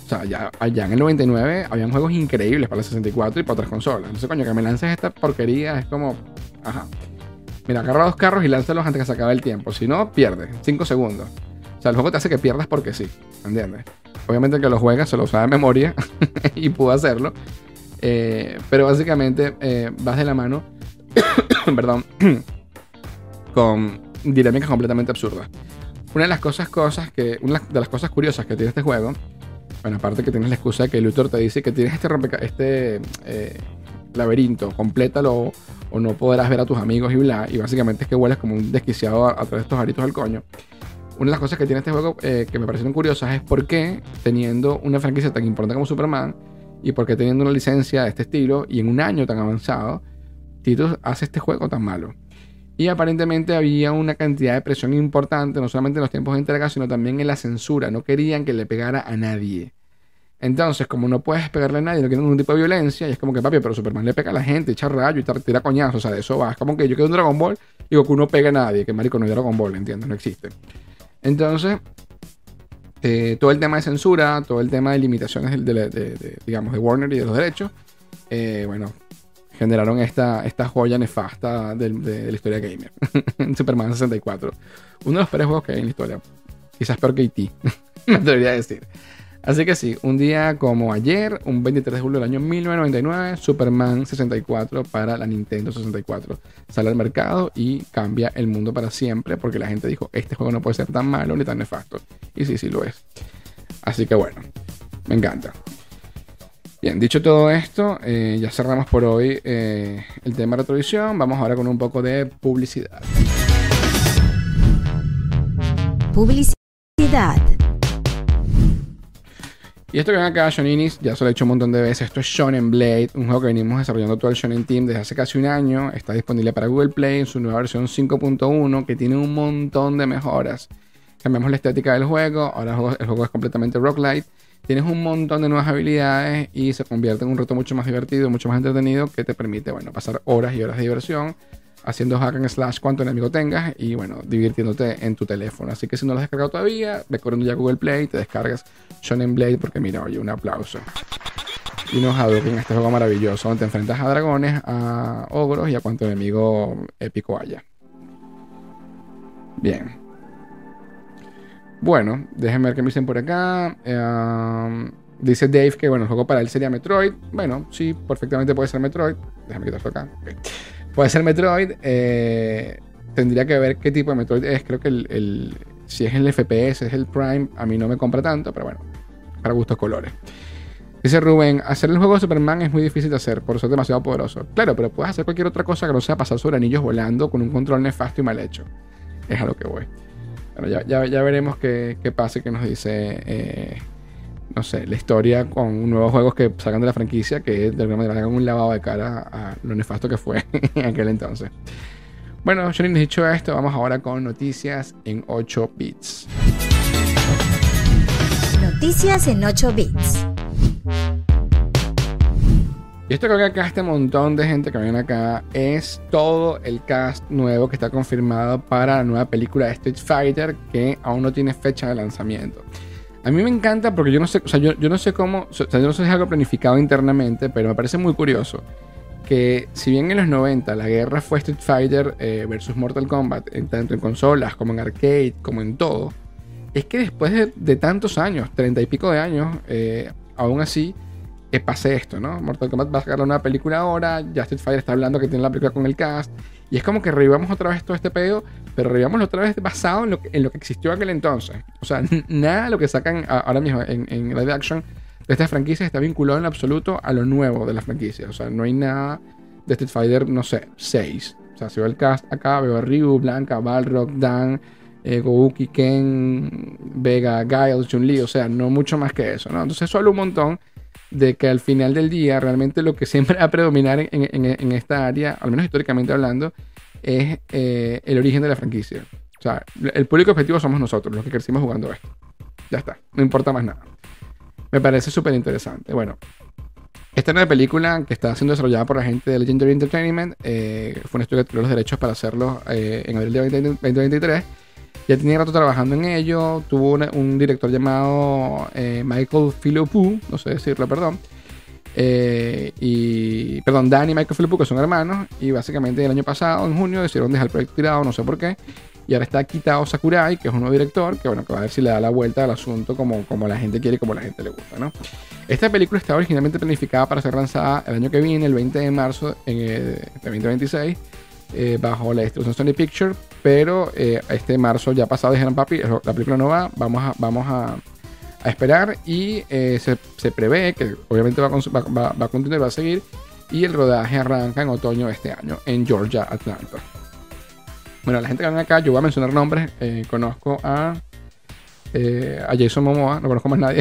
O sea, ya, allá en el noventa y nueve habían juegos increíbles para la sesenta y cuatro y para otras consolas. Entonces, coño, que me lances esta porquería es como... Ajá. Mira, agarra dos carros y lánzalos antes que se acabe el tiempo. Si no, pierdes. cinco segundos. O sea, el juego te hace que pierdas porque sí. ¿Entiendes? Obviamente el que lo juega se lo sabe de memoria y pudo hacerlo. Eh, pero básicamente eh, vas de la mano... perdón. con dinámicas completamente absurdas. Una de las cosas, cosas que... Una de las cosas curiosas que tiene este juego... Bueno, aparte que tienes la excusa de que Luthor te dice que tienes este, rompeca este eh, laberinto, complétalo o no podrás ver a tus amigos y bla. Y básicamente es que hueles como un desquiciado a, a través de estos aritos al coño. Una de las cosas que tiene este juego eh, que me parecieron curiosas es por qué, teniendo una franquicia tan importante como Superman y por qué teniendo una licencia de este estilo y en un año tan avanzado, Titus hace este juego tan malo. Y aparentemente había una cantidad de presión importante, no solamente en los tiempos de entrega, sino también en la censura. No querían que le pegara a nadie. Entonces, como no puedes pegarle a nadie, no quieren ningún tipo de violencia, y es como que, papi, pero Superman le pega a la gente, echa rayos y tira coñazos, o sea, de eso va. Es como que yo quiero un Dragon Ball y Goku no pega a nadie, que marico, no hay Dragon Ball, ¿entiendes? No existe. Entonces, eh, todo el tema de censura, todo el tema de limitaciones de, de, de, de, digamos, de Warner y de los derechos, eh, bueno... generaron esta, esta joya nefasta de, de, de la historia gamer. Superman sesenta y cuatro. Uno de los peores juegos que hay en la historia. Quizás peor que E T me atrevería a decir. Así que sí, un día como ayer, un veintitrés de julio del año mil novecientos noventa y nueve, Superman sesenta y cuatro para la Nintendo sesenta y cuatro sale al mercado y cambia el mundo para siempre, porque la gente dijo, este juego no puede ser tan malo ni tan nefasto. Y sí, sí lo es. Así que bueno, me encanta. Bien, dicho todo esto, eh, ya cerramos por hoy eh, el tema de retrovisión. Vamos ahora con un poco de publicidad. Publicidad. Y esto que ven acá, Shoninis, ya se lo he dicho un montón de veces. Esto es Shonen Blade, un juego que venimos desarrollando todo el Shonen Team desde hace casi un año. Está disponible para Google Play en su nueva versión cinco punto uno, que tiene un montón de mejoras. Cambiamos la estética del juego, ahora el juego, el juego es completamente roguelite. Tienes un montón de nuevas habilidades y se convierte en un reto mucho más divertido, mucho más entretenido, que te permite, bueno, pasar horas y horas de diversión haciendo hack and slash cuanto enemigo tengas y, bueno, divirtiéndote en tu teléfono. Así que si no lo has descargado todavía, ve corriendo ya a Google Play, te descargas Shonen Blade, porque mira, oye, un aplauso. Y nos Hadouken, este juego maravilloso, donde te enfrentas a dragones, a ogros y a cuanto enemigo épico haya. Bien. Bueno, déjenme ver qué me dicen por acá. Uh, dice Dave que, bueno, el juego para él sería Metroid. Bueno, sí, perfectamente puede ser Metroid. Déjame quitar esto acá. Okay. Puede ser Metroid. Eh, tendría que ver qué tipo de Metroid es. Creo que el, el, si es el F P S, es el Prime, a mí no me compra tanto, pero bueno, para gustos colores. Dice Rubén, hacer el juego de Superman es muy difícil de hacer, por eso es demasiado poderoso. Claro, pero puedes hacer cualquier otra cosa que no sea pasar sobre anillos volando con un control nefasto y mal hecho. Es a lo que voy. Bueno, ya, ya, ya veremos qué, qué pasa, qué nos dice, eh, no sé, la historia con nuevos juegos que sacan de la franquicia, que de alguna manera hagan un lavado de cara a lo nefasto que fue en aquel entonces. Bueno, Johnny, dicho esto, vamos ahora con noticias en ocho bits. Noticias en ocho bits. Y esto creo que acá este montón de gente que viene acá es todo el cast nuevo que está confirmado para la nueva película de Street Fighter, que aún no tiene fecha de lanzamiento. A mí me encanta porque yo no sé, o sea, yo, yo no sé cómo, o sea, yo no sé si es algo planificado internamente, pero me parece muy curioso que si bien en los noventa la guerra fue Street Fighter eh, versus Mortal Kombat, en, tanto en consolas como en arcade, como en todo, es que después de, de tantos años, treinta y pico de años, eh, aún así, que pase esto, ¿no? Mortal Kombat va a sacar una película ahora, ya Street Fighter está hablando que tiene la película con el cast, y es como que revivamos otra vez todo este pedo, pero revivamos otra vez basado en lo que, en lo que existió aquel entonces. O sea, nada de lo que sacan ahora mismo en, en live action de esta franquicia está vinculado en absoluto a lo nuevo de la franquicia. O sea, no hay nada de Street Fighter, no sé, seis. O sea, si veo el cast acá, veo a Ryu, Blanca, Balrog, Dan, eh, Gouki, Ken, Vega, Giles, Chun-Li, o sea, no mucho más que eso, ¿no? Entonces eso habla un montón de que al final del día realmente lo que siempre va a predominar en, en, en esta área, al menos históricamente hablando, es eh, el origen de la franquicia. O sea, el público objetivo somos nosotros, los que crecimos jugando esto. Ya está, no importa más nada. Me parece súper interesante. Bueno, esta nueva película que está siendo desarrollada por la gente de Legendary Entertainment, eh, fue un estudio que tuvo los derechos para hacerlo eh, en abril de veinte veintitrés. Ya tenía rato trabajando en ello. Tuvo una, un director llamado eh, Michael Philippou, no sé decirlo, perdón. Eh, y, perdón, Dan y Michael Philippou, que son hermanos. Y básicamente el año pasado, en junio, decidieron dejar el proyecto tirado, no sé por qué. Y ahora está Kitao Sakurai, que es un nuevo director, que bueno, que va a ver si le da la vuelta al asunto como, como la gente quiere y como la gente le gusta, ¿no? Esta película estaba originalmente planificada para ser lanzada el año que viene, el veinte de marzo eh, de veinte veintiséis, eh, bajo la distribución Sony Pictures, pero eh, este marzo ya pasado dijeron, papi, la película no va, vamos a, vamos a, a esperar, y eh, se, se prevé que obviamente va, va, va, va a continuar, va a seguir, y el rodaje arranca en otoño de este año en Georgia, Atlanta. Bueno, la gente que viene acá, yo voy a mencionar nombres. Eh, conozco a, eh, a Jason Momoa, no conozco más nadie.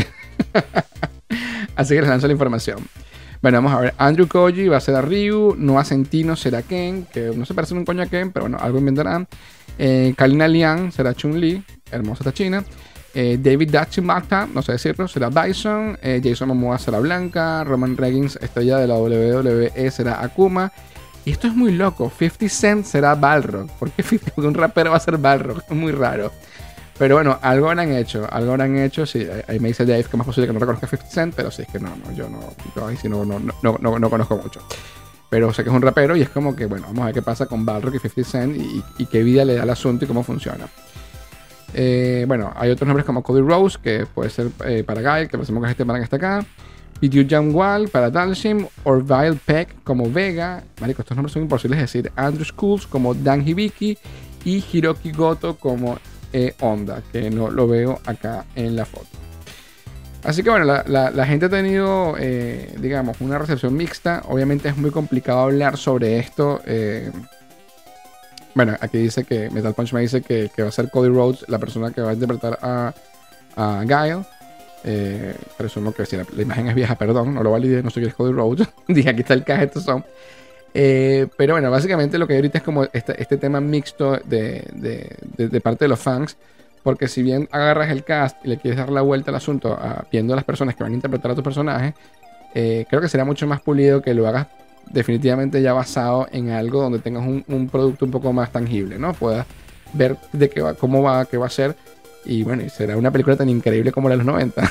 Así que les lanzo la información. Bueno, vamos a ver. Andrew Koji va a ser a Ryu. Noah Centineo será Ken, que no se parece un coño a Ken, pero bueno, algo inventarán. Eh, Kalina Liang será Chun-Li, hermosa esta china. Eh, David Dachimata, no sé decirlo, será Bison. Eh, Jason Momoa será Blanca. Roman Reigns, estrella de la W W E, será Akuma. Y esto es muy loco. fifty Cent será Balrog. ¿Por qué un rapero va a ser Balrog? Es muy raro. Pero bueno, algo habrán hecho. Algo habrán hecho. Sí, ahí me dice Dave que es más posible que no reconozca fifty Cent. Pero sí, es que no, no, yo no, yo ahí sí no, no, no, no, no conozco mucho. Pero sé que es un rapero y es como que, bueno, vamos a ver qué pasa con Balrog y fifty Cent y, y qué vida le da al asunto y cómo funciona. Eh, bueno, hay otros nombres como Cody Rose, que puede ser eh, para Guile, que pensamos que este man que está acá. Pitu Jamwal para Dalshim, Orville Peck como Vega. Marico, estos nombres son imposibles de decir. Andrew Schools como Dan Hibiki y Hiroki Goto como eh, Honda, que no lo veo acá en la foto. Así que bueno, la, la, la gente ha tenido, eh, digamos, una recepción mixta. Obviamente es muy complicado hablar sobre esto. Eh, bueno, aquí dice que Metal Punch me dice que, que va a ser Cody Rhodes la persona que va a interpretar a, a Guile. Eh, presumo que si la, la imagen es vieja, perdón, no lo validé, no sé qué es Cody Rhodes. Dije, aquí está el cast, estos son. Eh, pero bueno, básicamente lo que hay ahorita es como este, este tema mixto de, de, de, de parte de los fans. Porque si bien agarras el cast y le quieres dar la vuelta al asunto a, viendo a las personas que van a interpretar a tus personajes, eh, creo que sería mucho más pulido que lo hagas definitivamente ya basado en algo donde tengas un, un producto un poco más tangible, ¿no? Puedas ver de qué va, cómo va, qué va a ser. Y bueno, y será una película tan increíble como la de los noventa.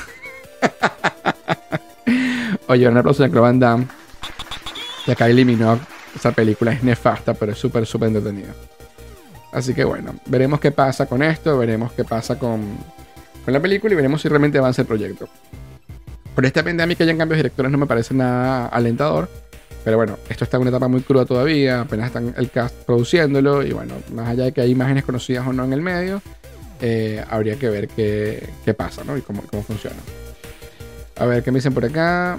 Oye, un aplauso a Claude Van Damme y a Kylie Minogue. Esa película es nefasta, pero es súper, súper entretenida. Así que bueno, veremos qué pasa con esto, veremos qué pasa con, con la película y veremos si realmente avanza el proyecto. Por esta pandemia que hayan cambios de directores no me parece nada alentador. Pero bueno, esto está en una etapa muy cruda todavía, apenas están el cast produciéndolo y bueno, más allá de que hay imágenes conocidas o no en el medio, eh, habría que ver qué, qué pasa, ¿no? Y cómo, cómo funciona. A ver, ¿qué me dicen por acá?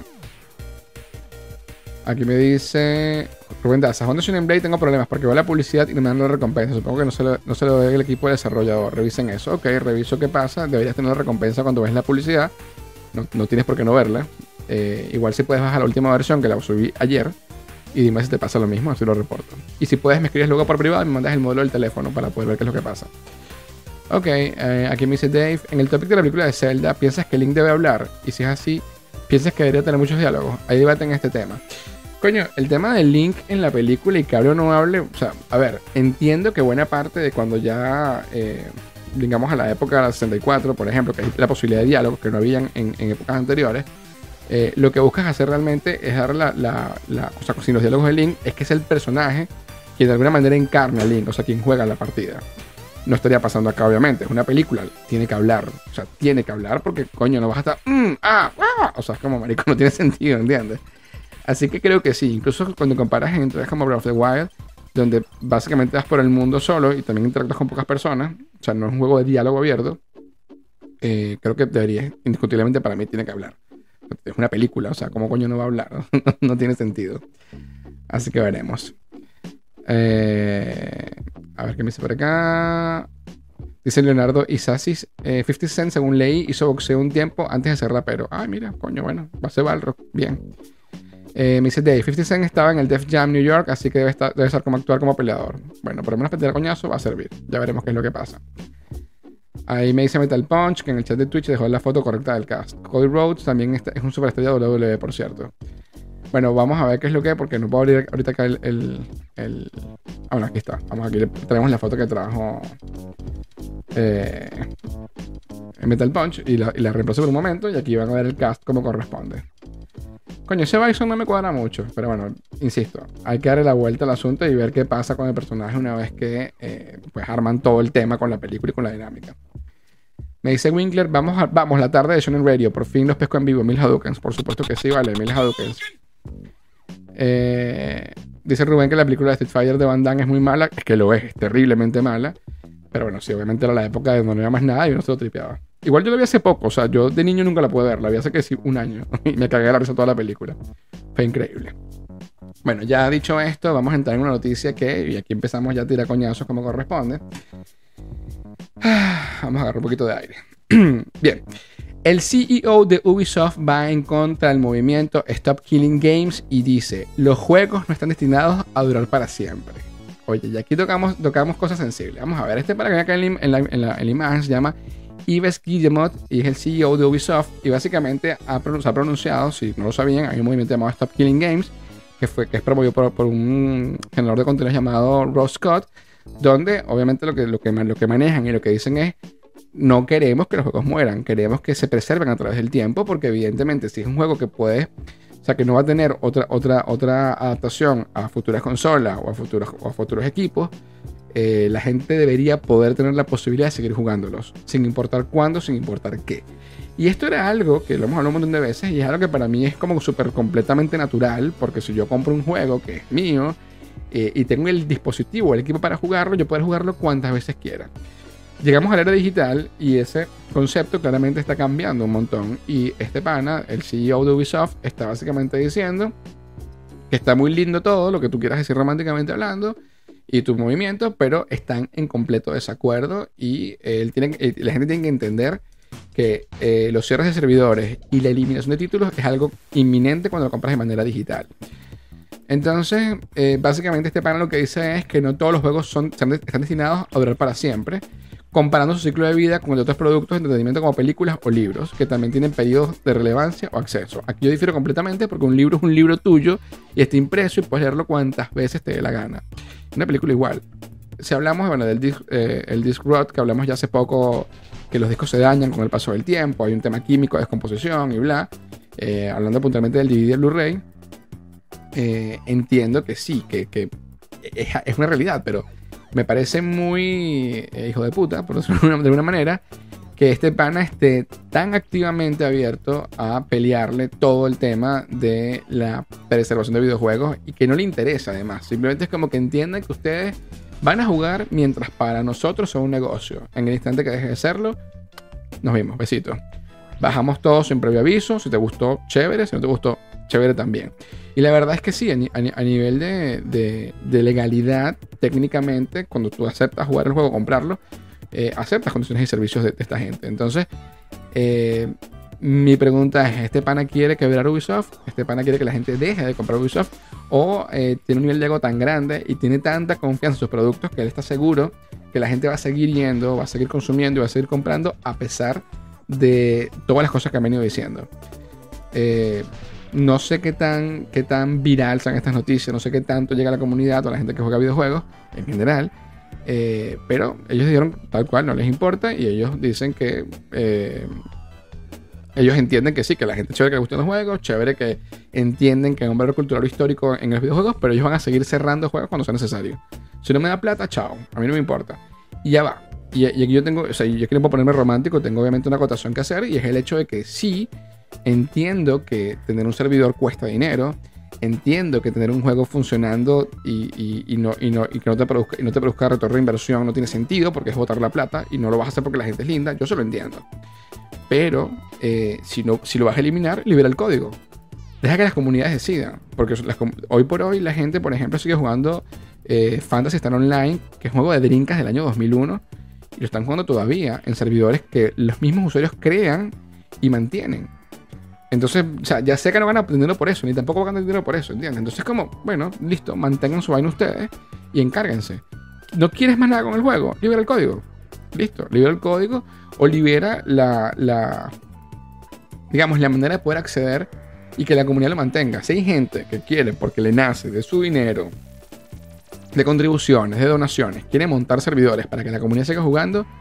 Aquí me dice Rubén Daza, Honda Shine Blade tengo problemas porque va la publicidad y no me dan la recompensa. Supongo que no se lo, no se lo ve el equipo de desarrollador. Revisen eso. Ok, reviso qué pasa. Deberías tener la recompensa cuando ves la publicidad. No, no tienes por qué no verla. Eh, igual si puedes bajar la última versión que la subí ayer y dime si te pasa lo mismo, así lo reporto. Y si puedes me escribes luego por privado y me mandas el modelo del teléfono para poder ver qué es lo que pasa. Ok, eh, aquí me dice Dave, en el topic de la película de Zelda, ¿piensas que Link debe hablar? Y si es así, ¿piensas que debería tener muchos diálogos? Hay debate en este tema. Coño, el tema de Link en la película y que hable o no hable, o sea, a ver, entiendo que buena parte de cuando ya, eh, digamos a la época de la sesenta y cuatro, por ejemplo, que hay la posibilidad de diálogos que no habían en, en épocas anteriores, eh, lo que buscas hacer realmente es dar la, la, la, o sea, sin los diálogos de Link, es que es el personaje quien de alguna manera encarna a Link, o sea, quien juega la partida. No estaría pasando acá, obviamente. Es una película, tiene que hablar. O sea, tiene que hablar porque, coño, no vas a estar. Mm, ah, ah. O sea, es como marico, no tiene sentido, ¿entiendes? Así que creo que sí. Incluso cuando comparas entre como Breath of the Wild, donde básicamente vas por el mundo solo y también interactúas con pocas personas, o sea, no es un juego de diálogo abierto, eh, creo que debería, indiscutiblemente para mí, tiene que hablar. Es una película, o sea, ¿cómo coño no va a hablar? No tiene sentido. Así que veremos. Eh, a ver qué me dice por acá. Dice Leonardo Isasis, eh, fifty Cent, según leí, hizo boxeo un tiempo antes de ser rapero. Ay, mira, coño, bueno, va a ser Balrog. Bien. Eh, me dice Dave, fifty Cent estaba en el Def Jam New York, así que debe, estar, debe saber cómo actuar como peleador. Bueno, por lo menos para tirar coñazo va a servir. Ya veremos qué es lo que pasa. Ahí me dice Metal Punch, que en el chat de Twitch dejó la foto correcta del cast. Cody Rhodes también está, es un superestrella de W W E, por cierto. Bueno, vamos a ver qué es lo que es, porque no puedo abrir ahorita acá el... el, el... Ah, bueno, aquí está. Vamos, aquí le traemos la foto que trajo eh, Metal Punch y la, y la reemplazo por un momento, y aquí van a ver el cast como corresponde. Coño, ese Bison no me cuadra mucho, pero bueno, insisto, hay que darle la vuelta al asunto y ver qué pasa con el personaje una vez que eh, pues arman todo el tema con la película y con la dinámica. Me dice Winkler, vamos, a, vamos la tarde de Shonen Radio, por fin los pesco en vivo, mil Hadoukens, por supuesto que sí, vale, mil Hadoukens. Eh, dice Rubén que la película de Street Fighter de Van Damme es muy mala, es que lo es, es terriblemente mala, pero bueno, sí, obviamente era la época de donde no había más nada y uno se lo tripeaba. Igual yo la vi hace poco, o sea, yo de niño nunca la pude ver, la vi hace que sí, un año, y me cagué de la risa toda la película. Fue increíble. Bueno, ya dicho esto, vamos a entrar en una noticia que, y aquí empezamos ya a tirar coñazos como corresponde. Vamos a agarrar un poquito de aire. Bien, el C E O de Ubisoft va en contra del movimiento Stop Killing Games y dice, los juegos no están destinados a durar para siempre. Oye, y aquí tocamos, tocamos cosas sensibles. Vamos a ver, este para que acá en la, en la, en la, en la imagen se llama Yves Guillemot y es el C E O de Ubisoft y básicamente ha, se ha pronunciado, si no lo sabían, hay un movimiento llamado Stop Killing Games que, fue, que es promovido por, por un generador de contenidos llamado Ross Scott, donde obviamente lo que, lo, que, lo que manejan y lo que dicen es no queremos que los juegos mueran, queremos que se preserven a través del tiempo porque evidentemente si es un juego que puede, o sea que no va a tener otra, otra, otra adaptación a futuras consolas o a futuros, o a futuros equipos, Eh, la gente debería poder tener la posibilidad de seguir jugándolos, sin importar cuándo, sin importar qué. Y esto era algo que lo hemos hablado un montón de veces y es algo que para mí es como súper completamente natural, porque si yo compro un juego que es mío eh, y tengo el dispositivo, el equipo para jugarlo, yo puedo jugarlo cuantas veces quiera. Llegamos a la era digital y ese concepto claramente está cambiando un montón y este pana, el C E O de Ubisoft, está básicamente diciendo que está muy lindo todo, lo que tú quieras decir románticamente hablando, y tus movimientos, pero están en completo desacuerdo y eh, él tiene, eh, la gente tiene que entender que eh, los cierres de servidores y la eliminación de títulos es algo inminente cuando lo compras de manera digital. Entonces, eh, básicamente este panel lo que dice es que no todos los juegos son, están destinados a durar para siempre, comparando su ciclo de vida con el de otros productos de entretenimiento como películas o libros, que también tienen periodos de relevancia o acceso. Aquí yo difiero completamente porque un libro es un libro tuyo y está impreso y puedes leerlo cuantas veces te dé la gana. Una película igual. Si hablamos bueno, del disc, eh, el disc rot, que hablamos ya hace poco, que los discos se dañan con el paso del tiempo, hay un tema químico de descomposición y bla. Eh, hablando puntualmente del D V D y el Blu-ray, eh, entiendo que sí, que, que es, es una realidad, pero me parece muy eh, hijo de puta, por decirlo de alguna manera, que este pana esté tan activamente abierto a pelearle todo el tema de la preservación de videojuegos y que no le interesa además. Simplemente es como que entiendan que ustedes van a jugar mientras para nosotros son un negocio. En el instante que deje de serlo, nos vemos, besitos. Bajamos todo sin previo aviso. Si te gustó, chévere. Si no te gustó, chévere también. Y la verdad es que sí, a, ni- a nivel de, de, de legalidad, técnicamente, cuando tú aceptas jugar el juego, comprarlo, eh, aceptas condiciones y servicios de, de esta gente. Entonces, eh, mi pregunta es, ¿este pana quiere quebrar Ubisoft? ¿Este pana quiere que la gente deje de comprar Ubisoft? ¿O eh, tiene un nivel de ego tan grande y tiene tanta confianza en sus productos que él está seguro que la gente va a seguir yendo, va a seguir consumiendo y va a seguir comprando a pesar de todas las cosas que han venido diciendo? Eh, no sé qué tan, qué tan viral son estas noticias, no sé qué tanto llega a la comunidad o a la gente que juega videojuegos en general, eh, pero ellos dijeron tal cual, no les importa, y ellos dicen que eh, ellos entienden que sí, que la gente chévere que le gustan los juegos, chévere que entienden que hay un valor cultural o histórico en los videojuegos, pero ellos van a seguir cerrando juegos cuando sea necesario. Si no me da plata, chao, a mí no me importa. Y ya va. Y, y aquí yo tengo, o sea, yo quiero ponerme romántico, tengo obviamente una acotación que hacer, y es el hecho de que sí, entiendo que tener un servidor cuesta dinero, entiendo que tener un juego funcionando y, y, y, no, y, no, y que no te, produzca, y no te produzca retorno de inversión no tiene sentido porque es botar la plata y no lo vas a hacer porque la gente es linda, yo se lo entiendo. Pero eh, si, no, si lo vas a eliminar, libera el código. Deja que las comunidades decidan. Porque las, hoy por hoy la gente, por ejemplo, sigue jugando eh, Fantasy Star Online, que es un juego de drinkas del año dos mil uno, y lo están jugando todavía en servidores que los mismos usuarios crean y mantienen. Entonces, o sea, ya sé que no van a ganar dinero por eso, ni tampoco van a ganar dinero por eso, ¿entiendes? Entonces, como, bueno, listo, mantengan su vaina ustedes y encárguense. ¿No quieres más nada con el juego? Libera el código. Listo, libera el código o libera la, la, digamos, la manera de poder acceder y que la comunidad lo mantenga. Si hay gente que quiere, porque le nace de su dinero, de contribuciones, de donaciones, quiere montar servidores para que la comunidad siga jugando,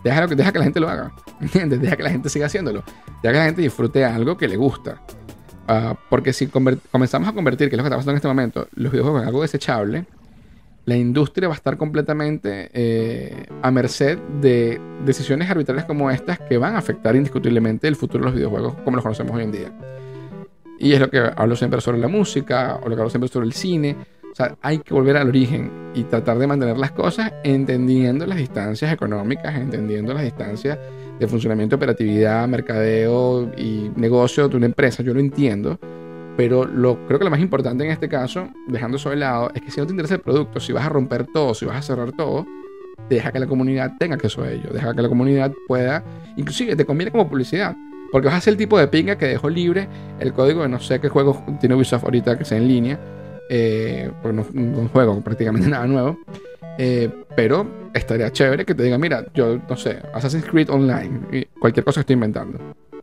Deja, que, deja que la gente lo haga, ¿entiendes? Deja que la gente siga haciéndolo. Deja que la gente disfrute algo que le gusta. Uh, porque si comenzamos a convertir, que es lo que está pasando en este momento, los videojuegos en algo desechable, la industria va a estar completamente eh, a merced de decisiones arbitrarias como estas que van a afectar indiscutiblemente el futuro de los videojuegos como los conocemos hoy en día. Y es lo que hablo siempre sobre la música, o lo que hablo siempre sobre el cine. O sea, hay que volver al origen y tratar de mantener las cosas entendiendo las distancias económicas, entendiendo las distancias de funcionamiento, operatividad, mercadeo y negocio de una empresa. Yo lo entiendo, pero lo, creo que lo más importante en este caso, dejando eso de lado, es que si no te interesa el producto, si vas a romper todo, si vas a cerrar todo, deja que la comunidad tenga acceso a ello, deja que la comunidad pueda, inclusive te conviene como publicidad, porque vas a ser el tipo de pinga que dejó libre el código de no sé qué juegos tiene Ubisoft ahorita que sea en línea. Eh, porque no, no juego prácticamente nada nuevo, eh, pero estaría chévere que te diga, mira, yo no sé, Assassin's Creed Online, cualquier cosa que estoy inventando,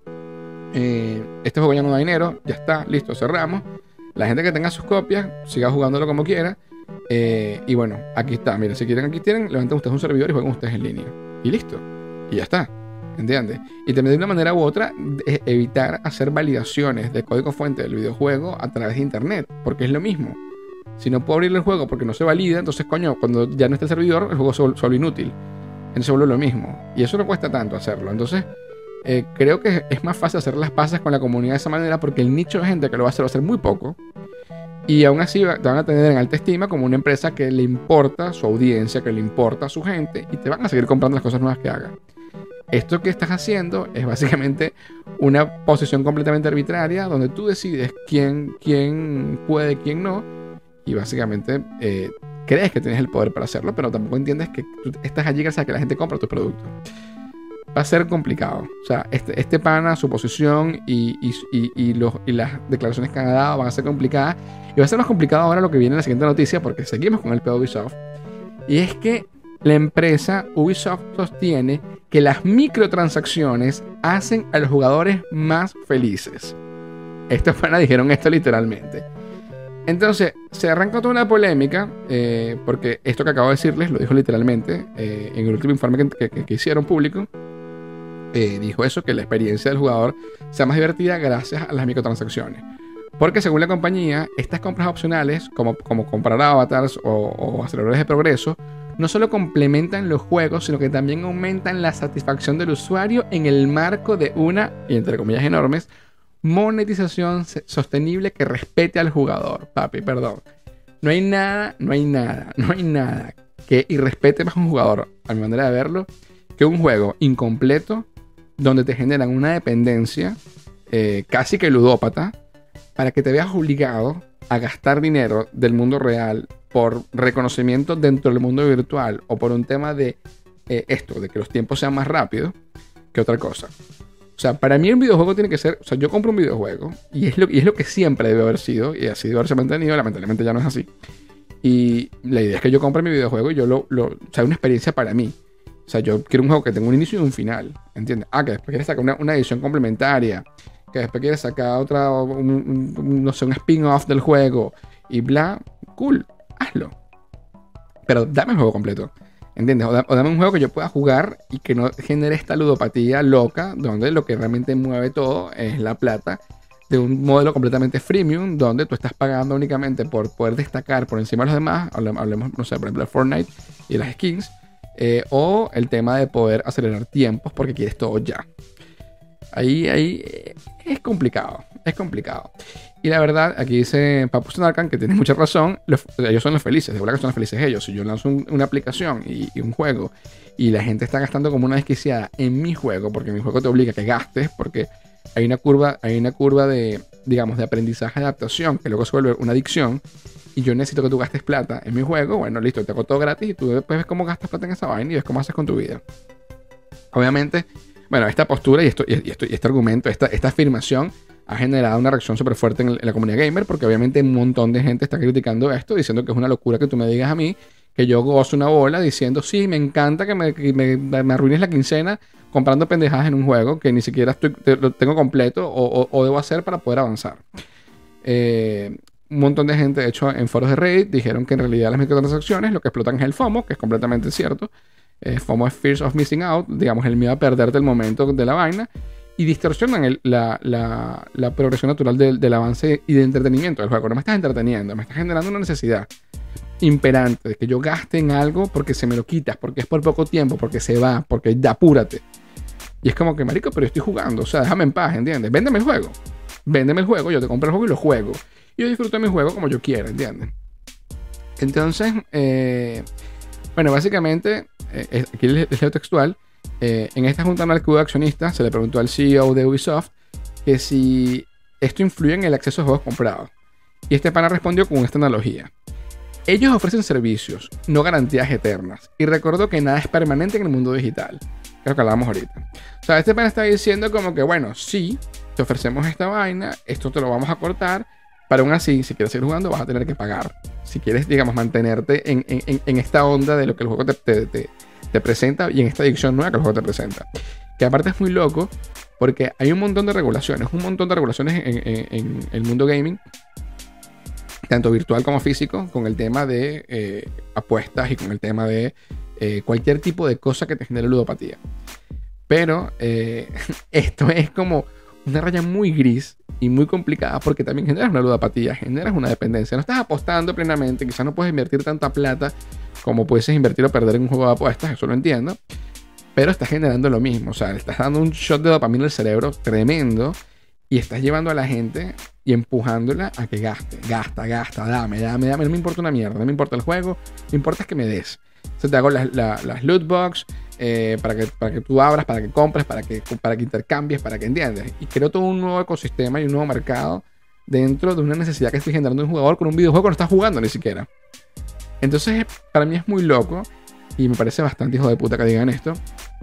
eh, este juego ya no da dinero, ya está, listo, cerramos, la gente que tenga sus copias siga jugándolo como quiera, eh, y bueno, aquí está, mira, si quieren aquí tienen, levanten ustedes un servidor y jueguen ustedes en línea, y listo, y ya está, ¿entiendes? Y también de una manera u otra evitar hacer validaciones de código fuente del videojuego a través de internet, porque es lo mismo. Si no puedo abrir el juego porque no se valida, entonces coño, cuando ya no está el servidor, el juego se vuelve inútil. Entonces se vuelve lo mismo. Y eso no cuesta tanto hacerlo. Entonces eh, creo que es más fácil hacer las paces con la comunidad de esa manera, porque el nicho de gente que lo va a hacer va a ser muy poco. Y aún así te van a tener en alta estima como una empresa que le importa su audiencia, que le importa a su gente, y te van a seguir comprando las cosas nuevas que hagan. Esto que estás haciendo es básicamente una posición completamente arbitraria donde tú decides quién, quién puede, quién no, y básicamente eh, crees que tienes el poder para hacerlo, pero tampoco entiendes que tú estás allí gracias a que la gente compra tus productos. Va a ser complicado. O sea, este, este pana, su posición y, y, y, y, los, y las declaraciones que han dado van a ser complicadas, y va a ser más complicado ahora lo que viene en la siguiente noticia, porque seguimos con el pedo de Ubisoft, y es que la empresa Ubisoft sostiene que las microtransacciones hacen a los jugadores más felices. Estos panas dijeron esto literalmente. Entonces, se arranca toda una polémica, eh, porque esto que acabo de decirles lo dijo literalmente eh, en el último informe que, que, que hicieron público. Eh, dijo eso, que la experiencia del jugador sea más divertida gracias a las microtransacciones. Porque según la compañía, estas compras opcionales, como, como comprar avatars o, o aceleradores de progreso, no solo complementan los juegos, sino que también aumentan la satisfacción del usuario en el marco de una, y entre comillas enormes, monetización sostenible que respete al jugador. Papi, perdón. No hay nada, no hay nada, no hay nada que irrespete más a un jugador, a mi manera de verlo, que un juego incompleto donde te generan una dependencia eh, casi que ludópata para que te veas obligado a gastar dinero del mundo real por reconocimiento dentro del mundo virtual o por un tema de eh, esto, de que los tiempos sean más rápidos que otra cosa. O sea, para mí un videojuego tiene que ser... O sea, yo compro un videojuego y es lo, y es lo que siempre debe haber sido, y así debe haberse mantenido, lamentablemente ya no es así. Y la idea es que yo compre mi videojuego y yo lo... lo o sea, una experiencia para mí. O sea, yo quiero un juego que tenga un inicio y un final, ¿entiendes? Ah, que después quieres sacar una, una edición complementaria, que después quieres sacar otra, un, un, un, no sé, un spin-off del juego y bla, cool, hazlo. Pero dame el juego completo, ¿entiendes? O, da, o dame un juego que yo pueda jugar y que no genere esta ludopatía loca, donde lo que realmente mueve todo es la plata, de un modelo completamente freemium, donde tú estás pagando únicamente por poder destacar por encima de los demás, hablemos, no sé, por ejemplo, de Fortnite y las skins, eh, o el tema de poder acelerar tiempos porque quieres todo ya. Ahí, ahí eh, es complicado, es complicado. Y la verdad, aquí dice Papu Snarkan, que tiene mucha razón, los, ellos son los felices, de verdad que son los felices ellos. Si yo lanzo un, una aplicación y, y un juego y la gente está gastando como una desquiciada en mi juego, porque mi juego te obliga a que gastes, porque hay una curva, hay una curva de, digamos, de aprendizaje, de adaptación, que luego se vuelve una adicción, y yo necesito que tú gastes plata en mi juego. Bueno, listo, te hago todo gratis y tú después ves cómo gastas plata en esa vaina y ves cómo haces con tu vida. Obviamente, bueno, esta postura y, esto, y, esto, y este argumento, esta, esta afirmación ha generado una reacción súper fuerte en, en la comunidad gamer, porque obviamente un montón de gente está criticando esto, diciendo que es una locura que tú me digas a mí que yo gozo una bola diciendo, sí, me encanta que me, que me, me arruines la quincena comprando pendejadas en un juego que ni siquiera estoy, te, lo tengo completo o, o, o debo hacer para poder avanzar. Eh, un montón de gente, de hecho, en foros de Reddit dijeron que en realidad las microtransacciones lo que explotan es el FOMO, que es completamente cierto. eh, FOMO es Fears of Missing Out, digamos, el miedo a perderte el momento de la vaina, y distorsionan el, la, la, la progresión natural del, del avance y del entretenimiento del juego. No me estás entreteniendo, me estás generando una necesidad imperante de que yo gaste en algo porque se me lo quitas, porque es por poco tiempo, porque se va, porque ya apúrate. Y es como que, marico, pero yo estoy jugando, o sea, déjame en paz, ¿entiendes? Véndeme el juego. Véndeme el juego, yo te compro el juego y lo juego. Y yo disfruto de mi juego como yo quiera, ¿entiendes? Entonces, eh, bueno, básicamente, eh, aquí les leo textual. Eh, en esta junta anual que hubo de accionistas, se le preguntó al C E O de Ubisoft que si esto influye en el acceso a juegos comprados. Y este pana respondió con esta analogía. Ellos ofrecen servicios, no garantías eternas. Y recordó que nada es permanente en el mundo digital. Creo que hablábamos ahorita. O sea, este pana está diciendo como que, bueno, sí, te ofrecemos esta vaina, esto te lo vamos a cortar, pero aún así, si quieres seguir jugando, vas a tener que pagar. Si quieres, digamos, mantenerte en, en, en esta onda de lo que el juego te, te, te, te presenta y en esta adicción nueva que el juego te presenta. Que aparte es muy loco, porque hay un montón de regulaciones, un montón de regulaciones en, en, en el mundo gaming, tanto virtual como físico, con el tema de eh, apuestas y con el tema de eh, cualquier tipo de cosa que te genere ludopatía. Pero eh, esto es como una raya muy gris y muy complicada porque también generas una ludopatía, generas una dependencia. No estás apostando plenamente, quizás no puedes invertir tanta plata como puedes invertir o perder en un juego de apuestas, eso lo entiendo. Pero estás generando lo mismo, o sea, le estás dando un shot de dopamina al cerebro tremendo y estás llevando a la gente y empujándola a que gaste, gasta, gasta, dame, dame, dame, no me importa una mierda, no me importa el juego, lo importa es que me des. O sea, te hago las, las, las loot box eh, para, que, para que tú abras, para que compres, para que, para que intercambies, para que entiendas. Y creo todo un nuevo ecosistema y un nuevo mercado dentro de una necesidad que estoy generando un jugador con un videojuego que no está jugando ni siquiera. Entonces, para mí es muy loco y me parece bastante hijo de puta que digan esto.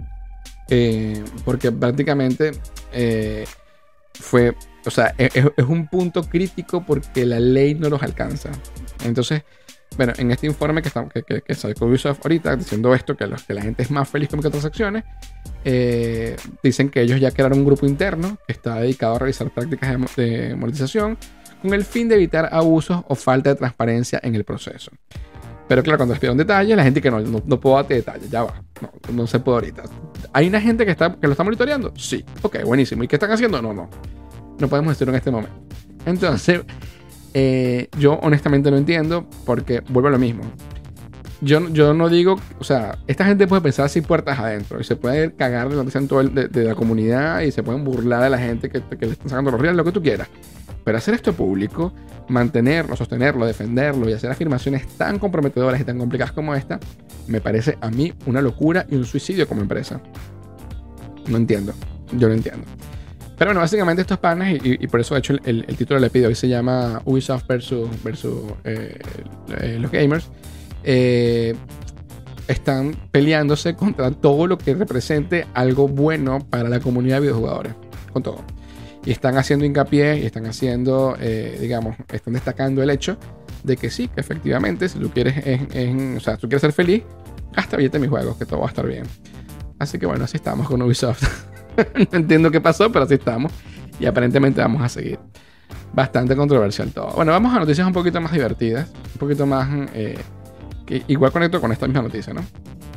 Eh, porque prácticamente eh, fue, o sea, es, es un punto crítico porque la ley no los alcanza. Entonces, bueno, en este informe que, está, que, que, que salió con Ubisoft ahorita, diciendo esto, que, los, que la gente es más feliz con microtransacciones, eh, dicen que ellos ya crearon un grupo interno que está dedicado a realizar prácticas de, de monetización con el fin de evitar abusos o falta de transparencia en el proceso. Pero claro, cuando les pidieron detalles, la gente que no, no, no puedo darte detalles, ya va, no, no se puede ahorita. ¿Hay una gente que, está, que lo está monitoreando? Sí, ok, buenísimo. ¿Y qué están haciendo? No, no, no podemos decirlo en este momento. Entonces, eh, yo honestamente no entiendo porque vuelvo a lo mismo. Yo, yo no digo, o sea, esta gente puede pensar así puertas adentro y se puede cagar de lo que sean todo el, de, de la comunidad y se pueden burlar de la gente que, que le están sacando los reales, lo que tú quieras. Pero hacer esto público, mantenerlo, sostenerlo, defenderlo y hacer afirmaciones tan comprometedoras y tan complicadas como esta, me parece a mí una locura y un suicidio como empresa. No entiendo, yo no entiendo. Pero bueno, básicamente estos panes, y, y por eso de hecho el, el, el título del episodio hoy se llama Ubisoft versus, versus eh, eh, los gamers, eh, están peleándose contra todo lo que represente algo bueno para la comunidad de videojugadores, con todo. Y están haciendo hincapié y están haciendo, eh, digamos, están destacando el hecho de que sí, que efectivamente, si tú quieres, en, en, o sea, si tú quieres ser feliz, gasta billete en mis juegos, que todo va a estar bien. Así que bueno, así estamos con Ubisoft. No entiendo qué pasó, pero así estamos. Y aparentemente vamos a seguir. Bastante controversial todo. Bueno, vamos a noticias un poquito más divertidas. Un poquito más... Eh, que igual conecto con esta misma noticia, ¿no?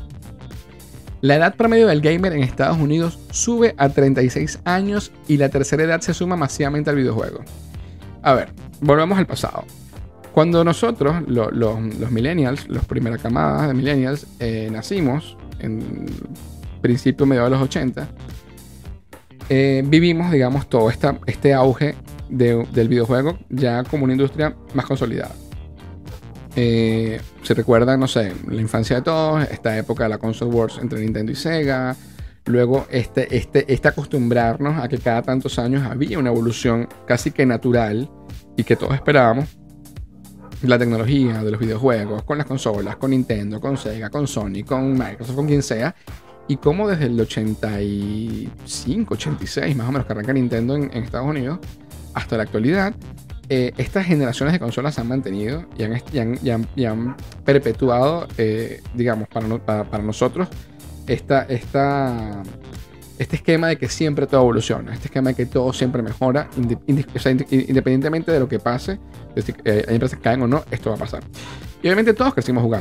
La edad promedio del gamer en Estados Unidos sube a treinta y seis años y la tercera edad se suma masivamente al videojuego. A ver, volvamos al pasado. Cuando nosotros, lo, lo, los millennials, los primera camada de millennials, eh, nacimos en principio medio de los ochenta, eh, vivimos, digamos, todo esta, este auge de, del videojuego ya como una industria más consolidada. Eh, se recuerda, no sé, la infancia de todos, esta época de la console wars entre Nintendo y Sega, luego este, este, este acostumbrarnos a que cada tantos años había una evolución casi que natural y que todos esperábamos, la tecnología de los videojuegos, con las consolas, con Nintendo, con Sega, con Sony, con Microsoft, con quien sea, y como desde el ochenta y cinco, ochenta y seis más o menos que arranca Nintendo en, en Estados Unidos hasta la actualidad, Eh, estas generaciones de consolas se han mantenido y han, y han, y han, y han perpetuado, eh, digamos, para, no, para, para nosotros, esta, esta, este esquema de que siempre todo evoluciona, este esquema de que todo siempre mejora, indi, indi, o sea, independientemente de lo que pase, es decir, eh, hay empresas que caen o no, esto va a pasar. Y obviamente todos crecimos jugando.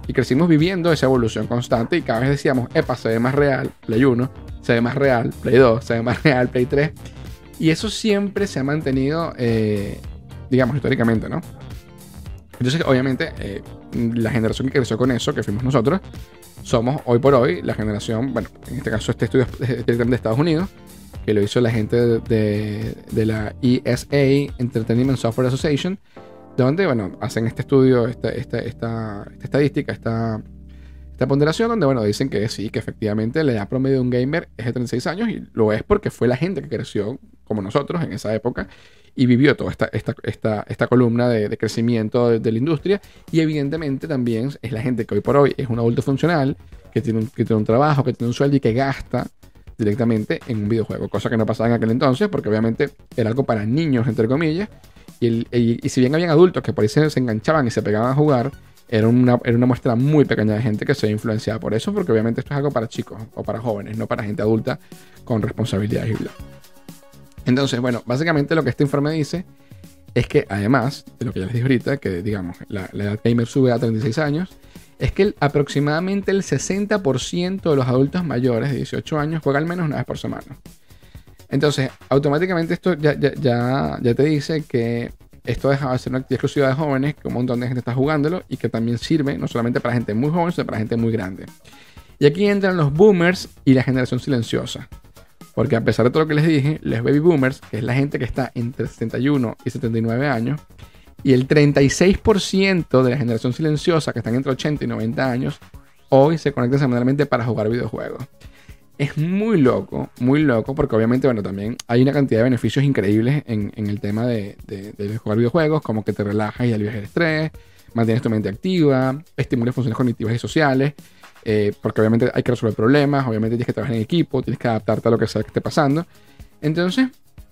Y crecimos viviendo esa evolución constante y cada vez decíamos, epa, se ve más real, Play uno, se ve más real, Play dos, se ve más real, Play tres. Y eso siempre se ha mantenido, eh, digamos, históricamente, ¿no? Entonces, obviamente, eh, la generación que creció con eso, que fuimos nosotros, somos hoy por hoy la generación, bueno, en este caso este estudio es de Estados Unidos, que lo hizo la gente de, de, de la E S A, Entertainment Software Association, donde, bueno, hacen este estudio, esta, esta, esta, esta estadística, esta, esta ponderación, donde, bueno, dicen que sí, que efectivamente la edad promedio de un gamer es de treinta y seis años, y lo es porque fue la gente que creció como nosotros en esa época y vivió toda esta, esta, esta, esta columna de, de crecimiento de, de la industria, y evidentemente también es la gente que hoy por hoy es un adulto funcional, que tiene un, que tiene un trabajo, que tiene un sueldo y que gasta directamente en un videojuego, cosa que no pasaba en aquel entonces, porque obviamente era algo para niños, entre comillas, y, el, y, y si bien habían adultos que por ahí se, se enganchaban y se pegaban a jugar, era una, era una muestra muy pequeña de gente que se veía influenciada por eso, porque obviamente esto es algo para chicos o para jóvenes, no para gente adulta con responsabilidades y bla. Entonces, bueno, básicamente lo que este informe dice es que, además de lo que ya les dije ahorita, que digamos la, la edad gamer sube a treinta y seis años, es que el, aproximadamente el sesenta por ciento de los adultos mayores de dieciocho años juega al menos una vez por semana. Entonces, automáticamente esto ya, ya, ya, ya te dice que esto deja de ser una actividad exclusiva de jóvenes, que un montón de gente está jugándolo y que también sirve no solamente para gente muy joven, sino para gente muy grande. Y aquí entran los boomers y la generación silenciosa. Porque a pesar de todo lo que les dije, los baby boomers, que es la gente que está entre setenta y uno y setenta y nueve años, y el treinta y seis por ciento de la generación silenciosa, que están entre ochenta y noventa años, hoy se conectan semanalmente para jugar videojuegos. Es muy loco, muy loco, porque obviamente, bueno, también hay una cantidad de beneficios increíbles en, en el tema de, de, de jugar videojuegos, como que te relajas y alivias el estrés, mantienes tu mente activa, estimula funciones cognitivas y sociales, eh, porque obviamente hay que resolver problemas, obviamente tienes que trabajar en equipo, tienes que adaptarte a lo que sea que esté pasando. Entonces,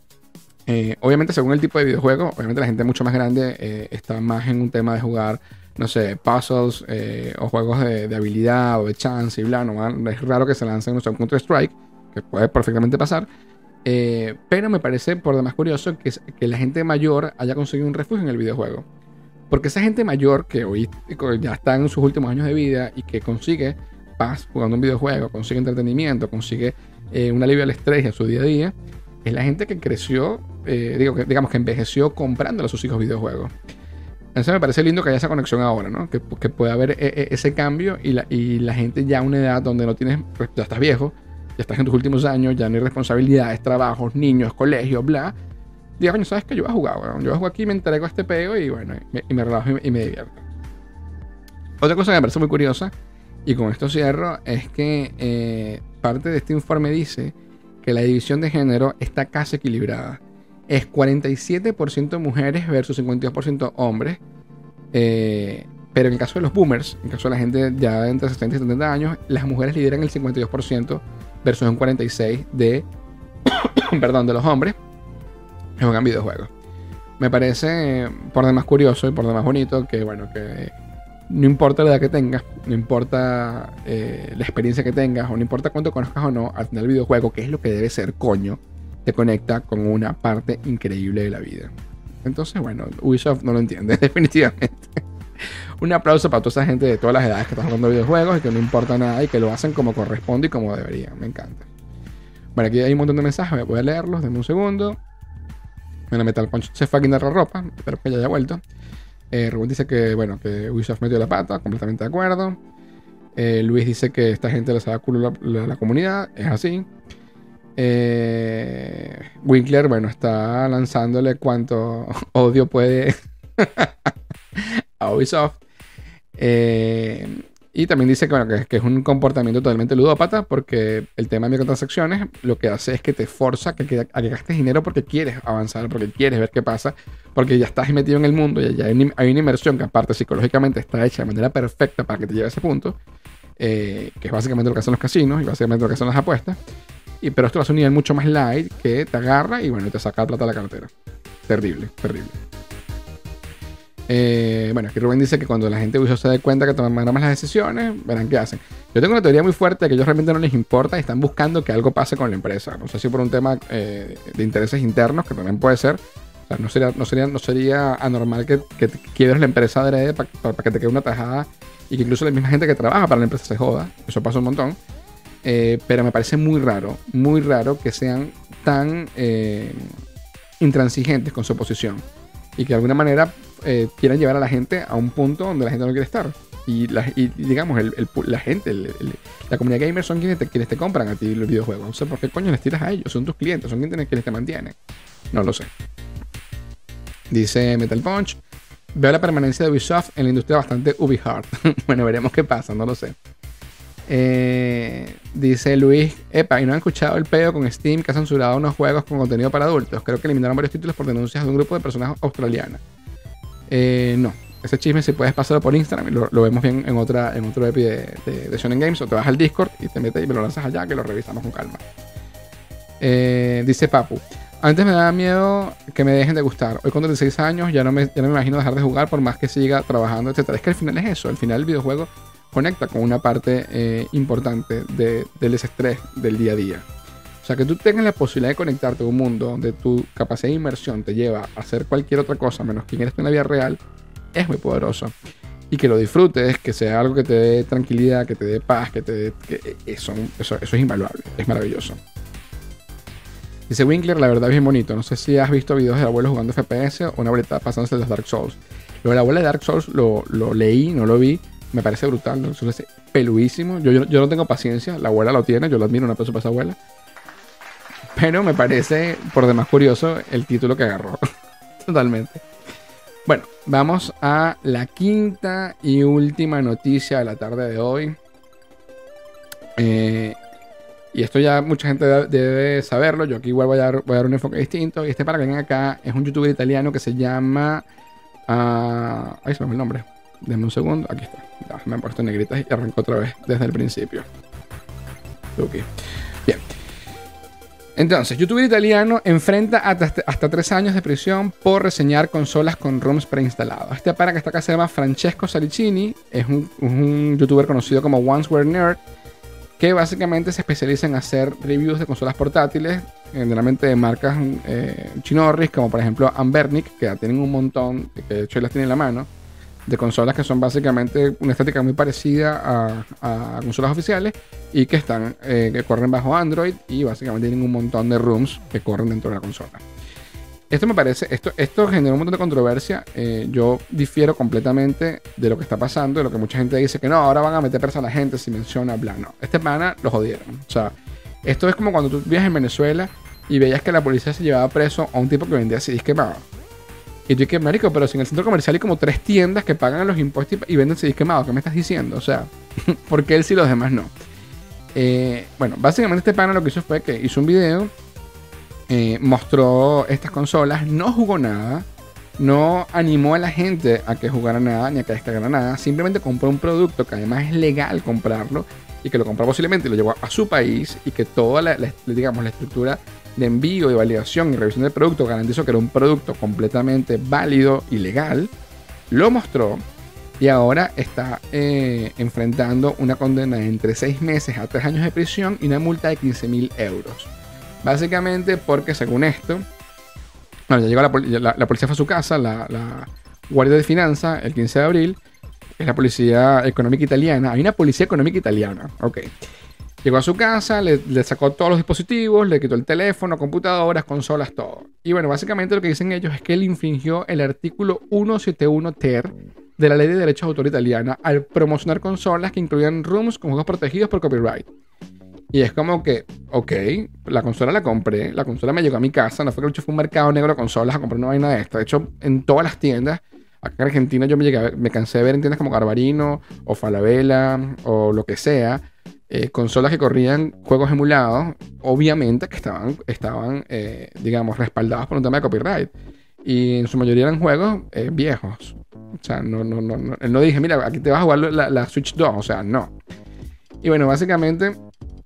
eh, obviamente según el tipo de videojuego, obviamente la gente mucho más grande eh, está más en un tema de jugar, no sé, puzzles eh, o juegos de, de habilidad o de chance y bla, no, es raro que se lancen, no sé, un Counter-Strike, que puede perfectamente pasar, eh, pero me parece por demás curioso que, que la gente mayor haya conseguido un refugio en el videojuego. Porque esa gente mayor que hoy ya está en sus últimos años de vida y que consigue paz jugando un videojuego, consigue entretenimiento, consigue eh, un alivio al estrés en su día a día, es la gente que creció, eh, digo, que, digamos que envejeció comprándole a sus hijos videojuegos. Entonces me parece lindo que haya esa conexión ahora, ¿no? Que, que pueda haber e, e, ese cambio y la, y la gente ya a una edad donde no tienes, ya estás viejo, ya estás en tus últimos años, ya no hay responsabilidades, trabajos, niños, colegios, bla. Diga, coño, ¿sabes qué? Yo voy a jugar, weón. Yo juego aquí, me entrego a este peo y bueno, y me, y me relajo y me, y me divierto. Otra cosa que me parece muy curiosa, y con esto cierro, es que eh, parte de este informe dice que la división de género está casi equilibrada. Es cuarenta y siete por ciento mujeres versus cincuenta y dos por ciento hombres. Eh, pero en el caso de los boomers, en el caso de la gente ya de entre sesenta y setenta años, las mujeres lideran el cincuenta y dos por ciento versus un cuarenta y seis por ciento de, perdón, de los hombres que juegan videojuegos. Me parece por demás curioso y por demás bonito que, bueno, que no importa la edad que tengas, no importa eh, la experiencia que tengas, o no importa cuánto conozcas o no, al final el videojuego, que es lo que debe ser, coño, te conecta con una parte increíble de la vida. Entonces, bueno, Ubisoft no lo entiende, definitivamente. Un aplauso para toda esa gente de todas las edades que está jugando videojuegos y que no importa nada y que lo hacen como corresponde y como debería. Me encanta. Bueno, aquí hay un montón de mensajes, voy a leerlos, denme un segundo. Bueno, Metal Punch se fue a quitar la ropa, espero que ya haya vuelto. Eh, Rubén dice que, bueno, que Ubisoft metió la pata, completamente de acuerdo. Eh, Luis dice que esta gente le saca culo la, la, la comunidad, es así. Eh, Winkler, bueno, está lanzándole cuánto odio puede a Ubisoft. Eh, y también dice que, bueno, que, que es un comportamiento totalmente ludópata, porque el tema de microtransacciones lo que hace es que te forza a que, que, a que gastes dinero porque quieres avanzar, porque quieres ver qué pasa, porque ya estás metido en el mundo y ya hay, hay una inmersión que aparte psicológicamente está hecha de manera perfecta para que te lleve a ese punto, eh, que es básicamente lo que hacen los casinos y básicamente lo que hacen las apuestas. Y, pero esto lo hace un nivel mucho más light, que te agarra y bueno, te saca plata de la cartera. Terrible, terrible. Eh, bueno, aquí Rubén dice que cuando la gente Ubisoft se dé cuenta que toman más las decisiones, verán qué hacen. Yo tengo una teoría muy fuerte de que ellos realmente no les importa y están buscando que algo pase con la empresa. No sé si por un tema eh, de intereses internos, que también puede ser. O sea, no sería, no sería, no sería anormal que, que quiebres la empresa adrede para pa, pa que te quede una tajada y que incluso la misma gente que trabaja para la empresa se joda. Eso pasa un montón. Eh, pero me parece muy raro, muy raro que sean tan eh, intransigentes con su posición y que de alguna manera eh, quieran llevar a la gente a un punto donde la gente no quiere estar. Y, la, y digamos, el, el, la gente, el, el, la comunidad gamer son quienes te, quienes te compran a ti los videojuegos. No sé por qué coño les tiras a ellos, son tus clientes, son quienes, quienes te mantienen. No lo sé. Dice Metal Punch: veo la permanencia de Ubisoft en la industria bastante Ubi-hard. Bueno, veremos qué pasa, no lo sé. Eh, dice Luis: epa, ¿y no han escuchado el peo con Steam que ha censurado unos juegos con contenido para adultos? Creo que eliminaron varios títulos por denuncias de un grupo de personas australianas. Eh, no, ese chisme si puedes pasarlo por Instagram, lo, lo vemos bien en otra en otro epi de, de, de Shonen Games, o te vas al Discord y te metes y me lo lanzas allá, que lo revisamos con calma. Eh, dice Papu: antes me daba miedo que me dejen de gustar. Hoy con treinta y seis años ya no, me, ya no me imagino dejar de jugar por más que siga trabajando, etcétera. Es que al final es eso, al final el videojuego conecta con una parte eh, importante de, del desestrés del día a día. O sea, que tú tengas la posibilidad de conectarte a un mundo donde tu capacidad de inmersión te lleva a hacer cualquier otra cosa menos quien eres tú en la vida real, es muy poderoso. Y que lo disfrutes, que sea algo que te dé tranquilidad, que te dé paz, que te dé... Que eso, eso, eso es invaluable, es maravilloso. Dice Winkler: la verdad es bien bonito. No sé si has visto videos del abuelo jugando F P S o una abuelita pasándose los Dark Souls. Lo del abuelo de Dark Souls lo, lo leí, no lo vi. Me parece brutal, ¿no? Eso es peluísimo. Yo, yo, yo no tengo paciencia. La abuela lo tiene. Yo lo admiro, una persona para esa abuela. Pero me parece, por demás curioso, el título que agarró. Totalmente. Bueno, vamos a la quinta y última noticia de la tarde de hoy. Eh, y esto ya mucha gente debe saberlo. Yo aquí igual voy a dar, voy a dar un enfoque distinto. Y este, para que vengan acá, es un youtuber italiano que se llama... Uh, ahí se me fue el nombre. Denme un segundo. Aquí está. Ya, me han puesto negritas y arrancó otra vez desde el principio. Ok. Bien. Entonces, youtuber italiano enfrenta hasta, hasta tres años de prisión por reseñar consolas con ROMs preinstalados. Este para que está acá se llama Francesco Saricini. Es un, un youtuber conocido como Onceware Nerd, que básicamente se especializa en hacer reviews de consolas portátiles, generalmente de marcas eh, chinorris, como por ejemplo Anbernic, que ya tienen un montón, que de hecho las tiene en la mano, de consolas que son básicamente una estética muy parecida a, a consolas oficiales y que están eh, que corren bajo Android y básicamente tienen un montón de ROMs que corren dentro de la consola. Esto me parece, esto, esto genera un montón de controversia. Eh, yo difiero completamente de lo que está pasando, de lo que mucha gente dice que no, ahora van a meter presa a la gente si menciona bla. No, este pana lo jodieron. O sea, esto es como cuando tú vivías en Venezuela y veías que la policía se llevaba preso a un tipo que vendía C Ds quemados. Y tú dices, marico, pero si en el centro comercial hay como tres tiendas que pagan los impuestos y venden C Ds quemados, ¿qué me estás diciendo? O sea, ¿por qué él sí y los demás no? Eh, bueno, básicamente este pana lo que hizo fue que hizo un video, eh, mostró estas consolas, no jugó nada, no animó a la gente a que jugara nada ni a que descargara nada, simplemente compró un producto que además es legal comprarlo y que lo compró posiblemente y lo llevó a su país y que toda la, la, digamos, la estructura de envío y validación y revisión del producto garantizó que era un producto completamente válido y legal, lo mostró y ahora está eh, enfrentando una condena de entre seis meses a tres años de prisión y una multa de quince mil euros. Básicamente porque según esto, bueno, ya llegó la, la, la policía fue a su casa, la, la Guardia de Finanzas, el quince de abril, es la policía económica italiana, hay una policía económica italiana, ok. Llegó a su casa, le, le sacó todos los dispositivos, le quitó el teléfono, computadoras, consolas, todo. Y bueno, básicamente lo que dicen ellos es que él infringió el artículo ciento setenta y uno ter de la Ley de Derechos de Autor italiana al promocionar consolas que incluían ROMs con juegos protegidos por copyright. Y es como que, ok, la consola la compré, la consola me llegó a mi casa, no fue que el fue un mercado negro de consolas a comprar una vaina de esta. De hecho, en todas las tiendas, acá en Argentina yo me, llegué, me cansé de ver en tiendas como Garbarino o Falabella o lo que sea, eh, consolas que corrían juegos emulados, obviamente que estaban, estaban eh, digamos, respaldados por un tema de copyright. Y en su mayoría eran juegos eh, viejos. O sea, no, no, no, no, él no dije, mira, aquí te vas a jugar la, la Switch dos, o sea, no. Y bueno, básicamente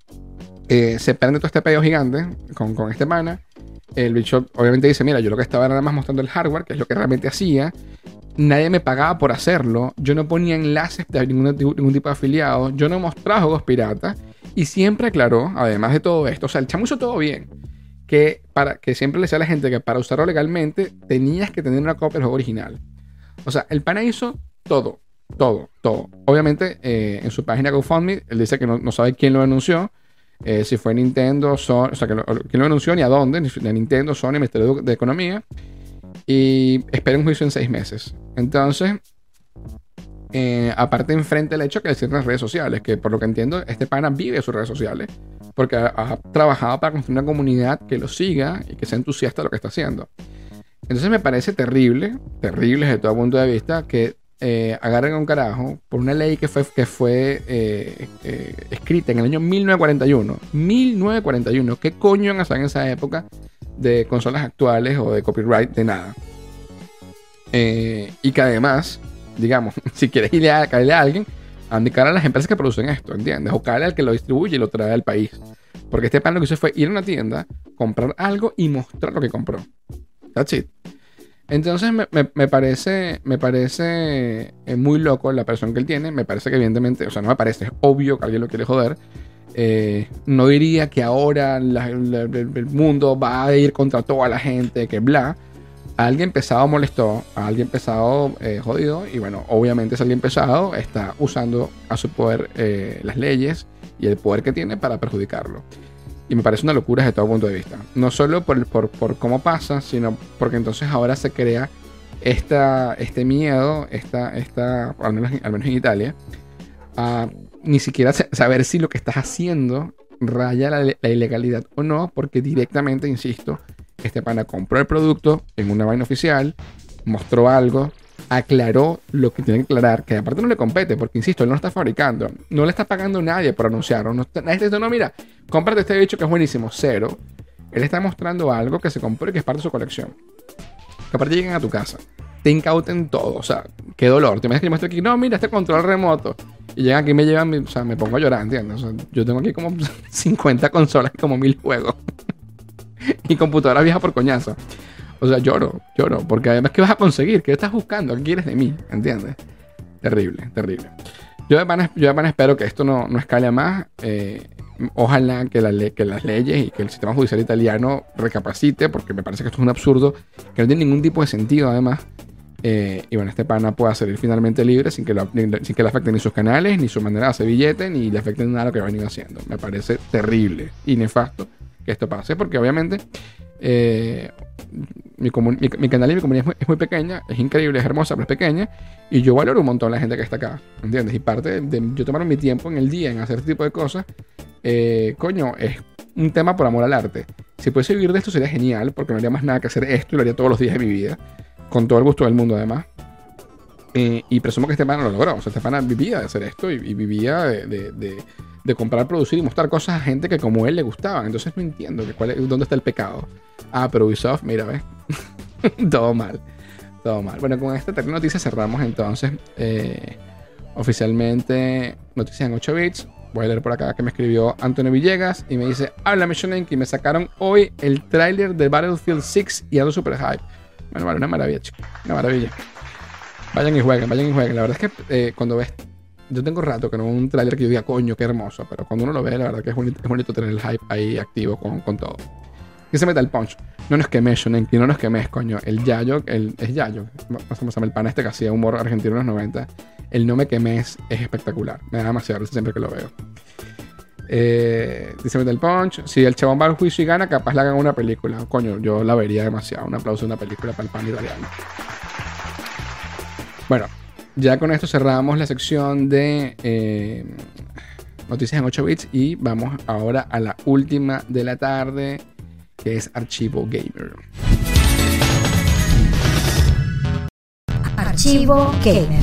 eh, se prende todo este pedo gigante con, con este pana. El bicho obviamente dice, mira, yo lo que estaba nada más mostrando el hardware, que es lo que realmente hacía. Nadie me pagaba por hacerlo. Yo no ponía enlaces de ningún, ningún tipo de afiliado. Yo no mostraba juegos piratas. Y siempre aclaró, además de todo esto, o sea, el chamo hizo todo bien. Que, para, que siempre le decía a la gente que para usarlo legalmente tenías que tener una copia del juego original. O sea, el pana hizo todo. Todo, todo. Obviamente, eh, en su página GoFundMe, él dice que no, no sabe quién lo denunció. Eh, si fue Nintendo, Sony, o sea, que lo, quién lo denunció, ni a dónde, ni de Nintendo, Sony, Ministerio de, de Economía. Y espera un juicio en seis meses. Entonces, eh, aparte, enfrente el hecho que le cierran las redes sociales, que por lo que entiendo, este pana vive sus redes sociales, porque ha, ha trabajado para construir una comunidad que lo siga y que sea entusiasta de lo que está haciendo. Entonces me parece terrible, terrible desde todo punto de vista, que eh, agarren a un carajo por una ley que fue, que fue eh, eh, escrita en el año mil novecientos cuarenta y uno. mil novecientos cuarenta y uno. ¿Qué coño van a hacer en esa época de consolas actuales o de copyright? De nada. Eh, y que además, digamos, si quieres irle a, caerle a alguien, indicar a las empresas que producen esto, ¿entiendes? O caerle al que lo distribuye y lo trae al país. Porque este pan lo que hizo fue ir a una tienda, comprar algo y mostrar lo que compró. That's it. Entonces me, me, me parece me parece eh, muy loco la persona que él tiene. Me parece que evidentemente, o sea, no me parece, es obvio que alguien lo quiere joder. Eh, no diría que ahora la, la, el mundo va a ir contra toda la gente, que bla. A alguien pesado molestó, a alguien pesado eh, jodido. Y bueno, obviamente ese alguien pesado está usando a su poder eh, las leyes y el poder que tiene para perjudicarlo. Y me parece una locura desde todo punto de vista. No solo por, por, por cómo pasa, sino porque entonces ahora se crea esta, este miedo, esta, esta, al, menos, al menos en Italia, a ni siquiera saber si lo que estás haciendo raya la, la ilegalidad o no, porque directamente, insisto, este pana compró el producto en una vaina oficial, mostró algo, aclaró lo que tiene que aclarar, que aparte no le compete, porque insisto, él no está fabricando, no le está pagando a nadie por anunciarlo, no está, nadie dice, no, mira, cómprate este bicho que es buenísimo, cero. Él está mostrando algo que se compró y que es parte de su colección. Que aparte lleguen a tu casa, te incauten todo, o sea, qué dolor. Te imaginas que yo muestro aquí, no, mira, este control remoto, y llegan aquí y me llevan, o sea, me pongo a llorar, ¿entiendes? O sea, yo tengo aquí como cincuenta consolas y como mil juegos. Y computadora vieja por coñazo. O sea, lloro, lloro, porque además, ¿qué vas a conseguir? ¿Qué estás buscando? ¿Qué quieres de mí? ¿Entiendes? Terrible, terrible. Yo de pana, yo de pana espero que esto no, no escale a más. Eh, ojalá que, la le que las leyes y que el sistema judicial italiano recapacite, porque me parece que esto es un absurdo que no tiene ningún tipo de sentido, además. Eh, y bueno, este pana pueda salir finalmente libre sin que, lo, ni, sin que le afecten ni sus canales, ni su manera de hacer billete, ni le afecten nada lo que ha venido haciendo. Me parece terrible y nefasto que esto pase, porque obviamente eh, mi, mi, mi canal y mi comunidad es muy, es muy pequeña, es increíble, es hermosa, pero es pequeña, y yo valoro un montón la gente que está acá, ¿entiendes? Y parte de, de yo tomar mi tiempo en el día en hacer este tipo de cosas, eh, coño, es un tema por amor al arte. Si pudiese vivir de esto sería genial, porque no haría más nada que hacer esto y lo haría todos los días de mi vida, con todo el gusto del mundo además. Eh, y presumo que este pana lo logró, o sea, este pana vivía de hacer esto y, y vivía de, de, de de comprar, producir y mostrar cosas a gente que como él le gustaban. Entonces no entiendo que cuál es, dónde está el pecado. Ah, pero Ubisoft, mira, ¿ves? Todo mal. Todo mal. Bueno, con esta terrible noticia cerramos entonces eh, oficialmente noticias en ocho bits. Voy a leer por acá que me escribió Antonio Villegas y me dice, háblame Shonen, que me sacaron hoy el tráiler de Battlefield seis y ando super hype. Bueno, vale, una maravilla, chicos. Una maravilla. Vayan y jueguen, vayan y jueguen. La verdad es que eh, cuando ves... Yo tengo rato que no un tráiler que yo diga, coño, qué hermoso. Pero cuando uno lo ve, la verdad que es bonito, es bonito tener el hype ahí activo con, con todo. Que se meta el punch. No nos quemes, Shonen, no nos quemes, coño. El Yayo, el, es Yayo. No sé cómo se llama el pana este que hacía humor argentino en los noventa. El no me quemes es espectacular. Me da demasiado risa siempre que lo veo. Eh, dice Metal Punch. Si el chabón va al juicio y gana, capaz le hagan una película. Coño, yo la vería demasiado. Un aplauso de una película para el pan italiano. Bueno. Ya con esto cerramos la sección de eh, noticias en ocho bits y vamos ahora a la última de la tarde, que es Archivo Gamer. Archivo Gamer.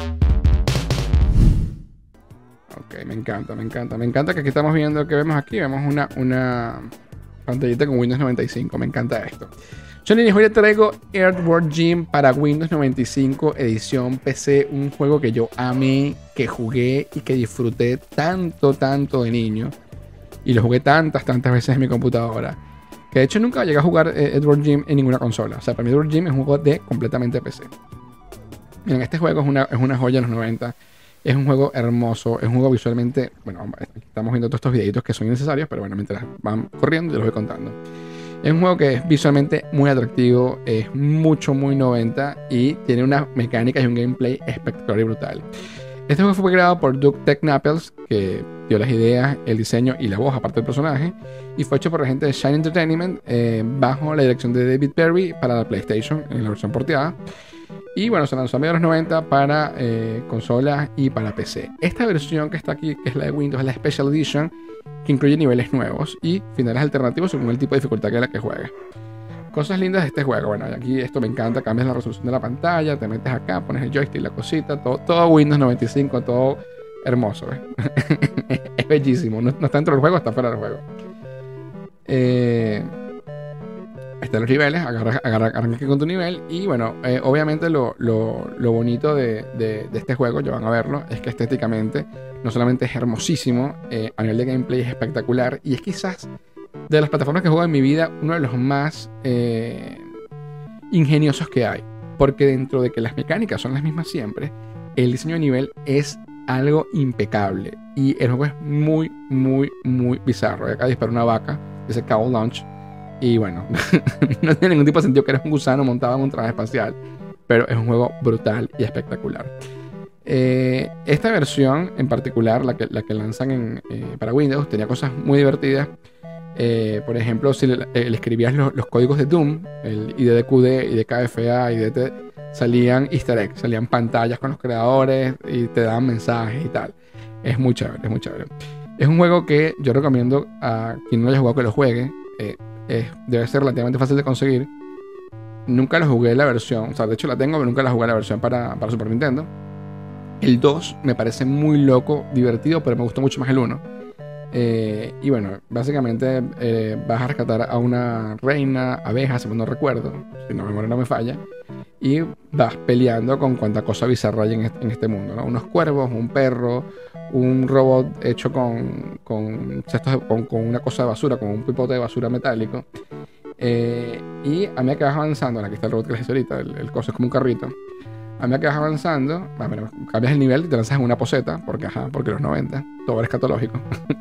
Ok, me encanta, me encanta. Me encanta que aquí estamos viendo, que vemos aquí, vemos una, una pantallita con Windows noventa y cinco. Me encanta esto. Shonen, hoy le traigo Earthworm Jim para Windows noventa y cinco edición P C, un juego que yo amé, que jugué y que disfruté tanto, tanto de niño. Y lo jugué tantas, tantas veces en mi computadora. Que de hecho nunca llegué a jugar eh, Earthworm Jim en ninguna consola. O sea, para mí Earthworm Jim es un juego de completamente P C. Miren, este juego es una, es una joya de los noventa. Es un juego hermoso, es un juego visualmente... Bueno, estamos viendo todos estos videitos que son innecesarios, pero bueno, mientras van corriendo yo los voy contando. Es un juego que es visualmente muy atractivo, es mucho, muy noventa y tiene unas mecánicas y un gameplay espectacular y brutal. Este juego fue creado por Doug TechNapples, que dio las ideas, el diseño y la voz aparte del personaje, y fue hecho por la gente de Shine Entertainment eh, bajo la dirección de David Perry para la PlayStation en la versión porteada. Y bueno, se lanzó a mediados de los noventa para eh, consolas y para P C. Esta versión que está aquí, que es la de Windows, es la Special Edition, que incluye niveles nuevos y finales alternativos según el tipo de dificultad que la que juegues. Cosas lindas de este juego. Bueno, aquí esto me encanta. Cambias la resolución de la pantalla, te metes acá, pones el joystick, la cosita, todo, todo Windows noventa y cinco, todo hermoso. ¿eh? Es bellísimo. No, no está dentro del juego, está fuera del juego. Eh, están los niveles, agarra, agarra, arranca aquí con tu nivel. Y bueno, eh, obviamente lo, lo, lo bonito de, de, de este juego, ya van a verlo, es que estéticamente no solamente es hermosísimo, eh, a nivel de gameplay es espectacular. Y es quizás de las plataformas que juego en mi vida, uno de los más eh, ingeniosos que hay. Porque dentro de que las mecánicas son las mismas siempre, el diseño de nivel es algo impecable. Y el juego es muy, muy, muy bizarro. Acá dispara una vaca, dice Cow Launch. Y bueno, no tiene ningún tipo de sentido que eres un gusano montado en un traje espacial. Pero es un juego brutal y espectacular. Eh, esta versión en particular, la que, la que lanzan en, eh, para Windows, tenía cosas muy divertidas. Eh, por ejemplo, si le, eh, le escribías los, los códigos de Doom, el I D D Q D, I D K F A, I D T, salían easter eggs, salían pantallas con los creadores y te daban mensajes y tal. Es muy chévere, es muy chévere. Es un juego que yo recomiendo a quien no haya jugado que lo juegue. Eh, eh, debe ser relativamente fácil de conseguir. Nunca lo jugué en la versión, o sea, de hecho la tengo, pero nunca la jugué en la versión para, para Super Nintendo. El dos me parece muy loco, divertido, pero me gustó mucho más el uno. Eh, y bueno, básicamente eh, vas a rescatar a una reina abeja, si no recuerdo, si no mi memoria no me falla, y vas peleando con cuanta cosa bizarra hay en este, en este mundo, ¿no? Unos cuervos, un perro, un robot hecho con, con cestos de, con, con una cosa de basura, con un pipote de basura metálico. Eh, y a medida que vas avanzando, aquí está el robot que les hice ahorita, el, el coso es como un carrito. A medida que vas avanzando, bueno, cambias el nivel y te lanzas en una poseta, porque ajá, porque los noventa, todo era escatológico.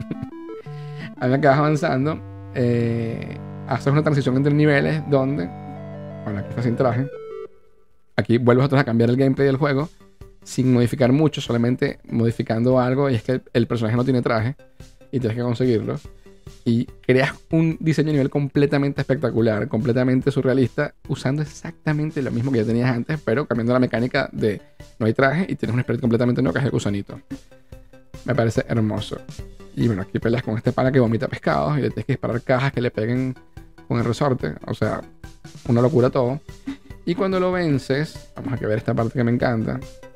A medida que vas avanzando, eh, haces una transición entre niveles donde, bueno, aquí está sin traje. Aquí vuelves otra vez a cambiar el gameplay del juego sin modificar mucho, solamente modificando algo, y es que el, el personaje no tiene traje y tienes que conseguirlo. Y creas un diseño de nivel completamente espectacular, completamente surrealista, usando exactamente lo mismo que ya tenías antes, pero cambiando la mecánica de no hay traje y tienes un sprite completamente nuevo que es el gusanito. Me parece hermoso. Y bueno, aquí peleas con este pana que vomita pescados y le tienes que disparar cajas que le peguen con el resorte. O sea, una locura todo. Y cuando lo vences, vamos a ver esta parte que me encanta.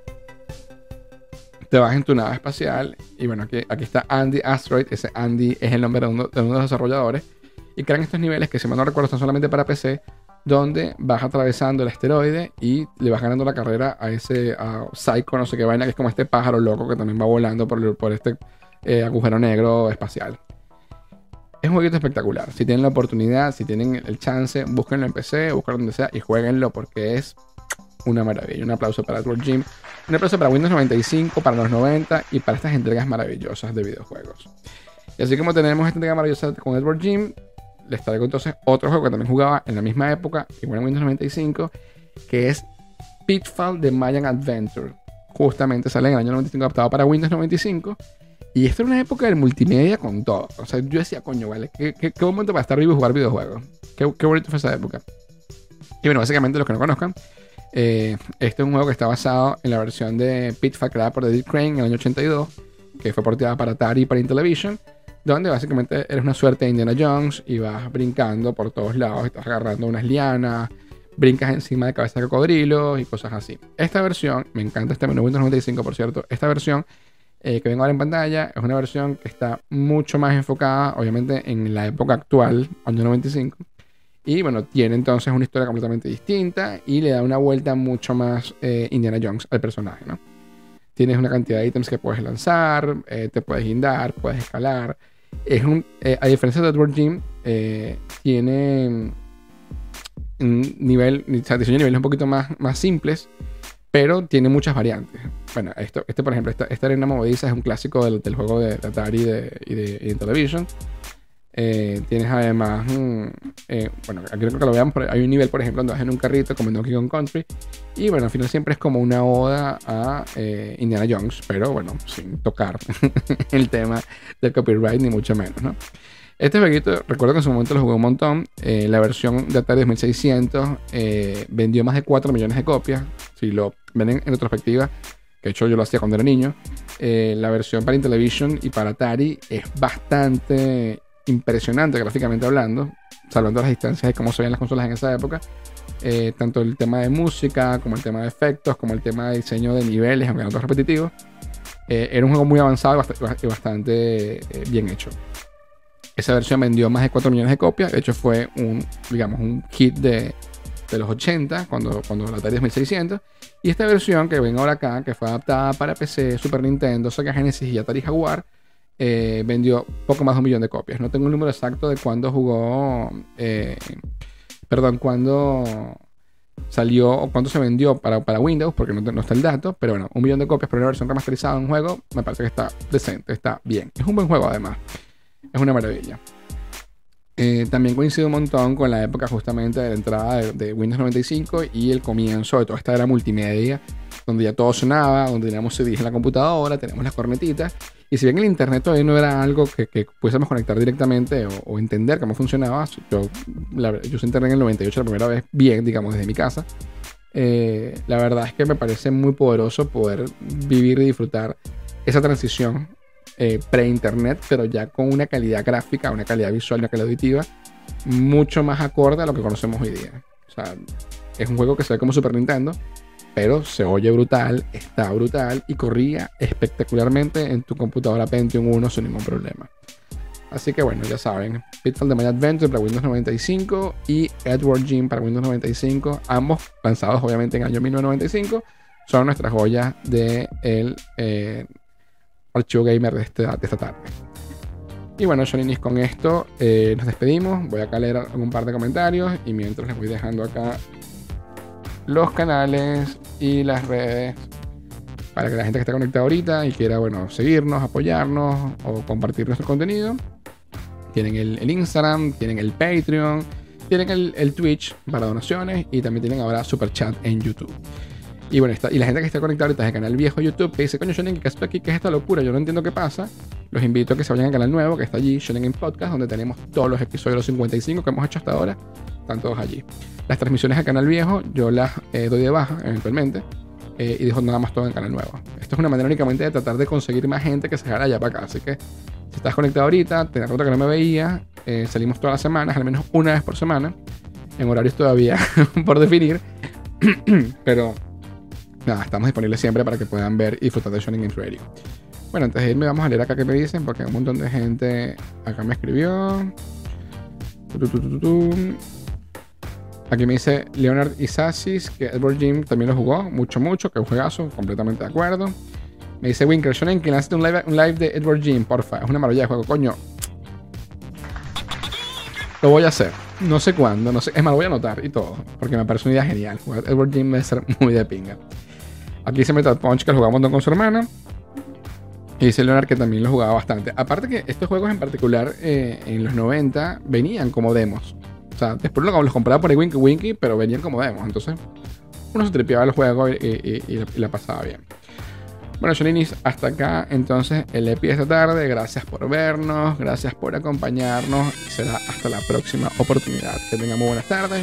Te vas en tu nave espacial y bueno, aquí, aquí está Andy Asteroid. Ese Andy es el nombre de uno, de uno de los desarrolladores. Y crean estos niveles que, si mal no recuerdo, están solamente para P C, donde vas atravesando el asteroide y le vas ganando la carrera a ese a Psycho, no sé qué vaina, que es como este pájaro loco que también va volando por, por este eh, agujero negro espacial. Es un jueguito espectacular. Si tienen la oportunidad, si tienen el chance, búsquenlo en P C, búsquenlo donde sea y jueguenlo, porque es una maravilla. Un aplauso para Edward Jim. Un aplauso para Windows noventa y cinco, para los noventa y para estas entregas maravillosas de videojuegos. Y así como tenemos esta entrega maravillosa con Edward Jim, les traigo entonces otro juego que también jugaba en la misma época, igual en Windows noventa y cinco, que es Pitfall The Mayan Adventure. Justamente sale en el año noventa y cinco, adaptado para Windows noventa y cinco. Y esta era una época del multimedia con todo. O sea, yo decía, coño, vale, qué, qué, qué momento para estar vivo y jugar videojuegos. Qué, qué bonito fue esa época. Y bueno, básicamente, los que no conozcan, eh, este es un juego que está basado en la versión de Pitfall creada por David Crane en el año ochenta y dos, que fue porteada para Atari y para Intellivision, donde básicamente eres una suerte de Indiana Jones y vas brincando por todos lados, estás agarrando unas lianas, brincas encima de cabezas de cocodrilos y cosas así. Esta versión, me encanta este menú Windows noventa y cinco, por cierto, esta versión eh, que vengo ahora en pantalla es una versión que está mucho más enfocada, obviamente, en la época actual, año noventa y cinco. Y bueno, tiene entonces una historia completamente distinta y le da una vuelta mucho más eh, Indiana Jones al personaje, ¿no? Tienes una cantidad de ítems que puedes lanzar, eh, te puedes guindar, puedes escalar. Es un, eh, a diferencia de Edward Jim, eh, tiene un nivel, o sea, diseño de niveles un poquito más, más simples, pero tiene muchas variantes. Bueno, esto, este por ejemplo, esta, esta arena movediza es un clásico del, del juego de, de Atari y de, y de, y de Intellivision. Eh, tienes además, mm, eh, bueno, aquí creo que lo veamos, pero hay un nivel, por ejemplo, donde vas en un carrito como en Donkey Kong Country. Y bueno, al final siempre es como una oda a eh, Indiana Jones, pero bueno, sin tocar el tema del copyright, ni mucho menos, ¿no? Este jueguito, recuerdo que en su momento lo jugué un montón. Eh, la versión de Atari dos mil seiscientos eh, vendió más de cuatro millones de copias. Si lo ven en, en retrospectiva, que de hecho yo lo hacía cuando era niño. Eh, la versión para Intellivision y para Atari es bastante impresionante gráficamente hablando, salvando las distancias de cómo se veían las consolas en esa época. Eh, tanto el tema de música, como el tema de efectos, como el tema de diseño de niveles, aunque no todo repetitivo. Eh, era un juego muy avanzado y bastante, bastante eh, bien hecho. Esa versión vendió más de cuatro millones de copias. De hecho fue un, digamos, un hit de, de los ochenta, cuando, cuando la Atari dos mil seiscientos. Y esta versión que ven ahora acá, que fue adaptada para P C, Super Nintendo, Sega Genesis y Atari Jaguar, eh, vendió poco más de un millón de copias. No tengo un número exacto de cuándo jugó, eh, perdón, cuándo salió o cuánto se vendió para, para Windows, porque no, no está el dato. Pero bueno, un millón de copias por una versión remasterizada de un juego, me parece que está decente, está bien. Es un buen juego además. Es una maravilla. Eh, también coincide un montón con la época justamente de la entrada de, de Windows noventa y cinco y el comienzo de toda esta era multimedia, donde ya todo sonaba, donde teníamos C Ds en la computadora, teníamos las cornetitas. Y si bien el internet todavía no era algo que, que pudiésemos conectar directamente o, o entender cómo funcionaba, yo, la, yo usé internet en el noventa y ocho la primera vez bien, digamos, desde mi casa. Eh, la verdad es que me parece muy poderoso poder vivir y disfrutar esa transición Eh, pre-internet, pero ya con una calidad gráfica, una calidad visual, una calidad auditiva mucho más acorde a lo que conocemos hoy día. O sea, es un juego que se ve como Super Nintendo, pero se oye brutal, está brutal y corría espectacularmente en tu computadora Pentium uno sin ningún problema. Así que bueno, ya saben, Pitfall The Main Adventure para Windows noventa y cinco y Edward Jim para Windows noventa y cinco, ambos lanzados obviamente en el año mil novecientos noventa y cinco, son nuestras joyas de el eh, archivo gamer de, este, de esta tarde. Y bueno, Shoninis, con esto eh, nos despedimos. Voy acá a leer algún par de comentarios y mientras les voy dejando acá los canales y las redes para que la gente que está conectada ahorita y quiera, bueno, seguirnos, apoyarnos o compartir nuestro contenido. Tienen el, el Instagram, tienen el Patreon, tienen el, el Twitch para donaciones y también tienen ahora Super Chat en YouTube. Y bueno, está, y la gente que está conectada ahorita es el canal viejo YouTube, que dice, coño, Shonen, ¿qué haces aquí? ¿Qué es esta locura? Yo no entiendo qué pasa. Los invito a que se vayan al canal nuevo, que está allí, Shonen Game Podcast, donde tenemos todos los episodios, los cincuenta y cinco que hemos hecho hasta ahora. Están todos allí. Las transmisiones al canal viejo, yo las eh, doy de baja, eventualmente, eh, y dejo nada más todo en el canal nuevo. Esto es una manera únicamente de tratar de conseguir más gente que se jala allá para acá. Así que, si estás conectado ahorita, te rato que no me veía, eh, salimos todas las semanas, al menos una vez por semana, en horarios todavía por definir, pero nada, estamos disponibles siempre para que puedan ver y disfrutar de Shonen Games Radio. Bueno, antes de irme vamos a leer acá qué me dicen, porque un montón de gente acá me escribió. Aquí me dice Leonard Isasis que Edward Jim también lo jugó, mucho, mucho, que es un juegazo, completamente de acuerdo. Me dice Winker, Shonen, que lanzaste un live, un live de Edward Jim, porfa, es una maravilla de juego, coño. Lo voy a hacer, no sé cuándo, no sé, es más, lo voy a anotar y todo, porque me parece una idea genial. Jugar Edward Jim debe ser muy de pinga. Aquí dice Metal Punch que lo jugaba un montón con su hermana. Y dice Leonard que también lo jugaba bastante. Aparte que estos juegos en particular eh, en los noventa venían como demos. O sea, después los compraba por el Winky Winky, pero venían como demos. Entonces uno se tripeaba el juego y, y, y, y la pasaba bien. Bueno, Shoninis, hasta acá entonces el E P I de esta tarde. Gracias por vernos, gracias por acompañarnos. Será hasta la próxima oportunidad. Que tengan muy buenas tardes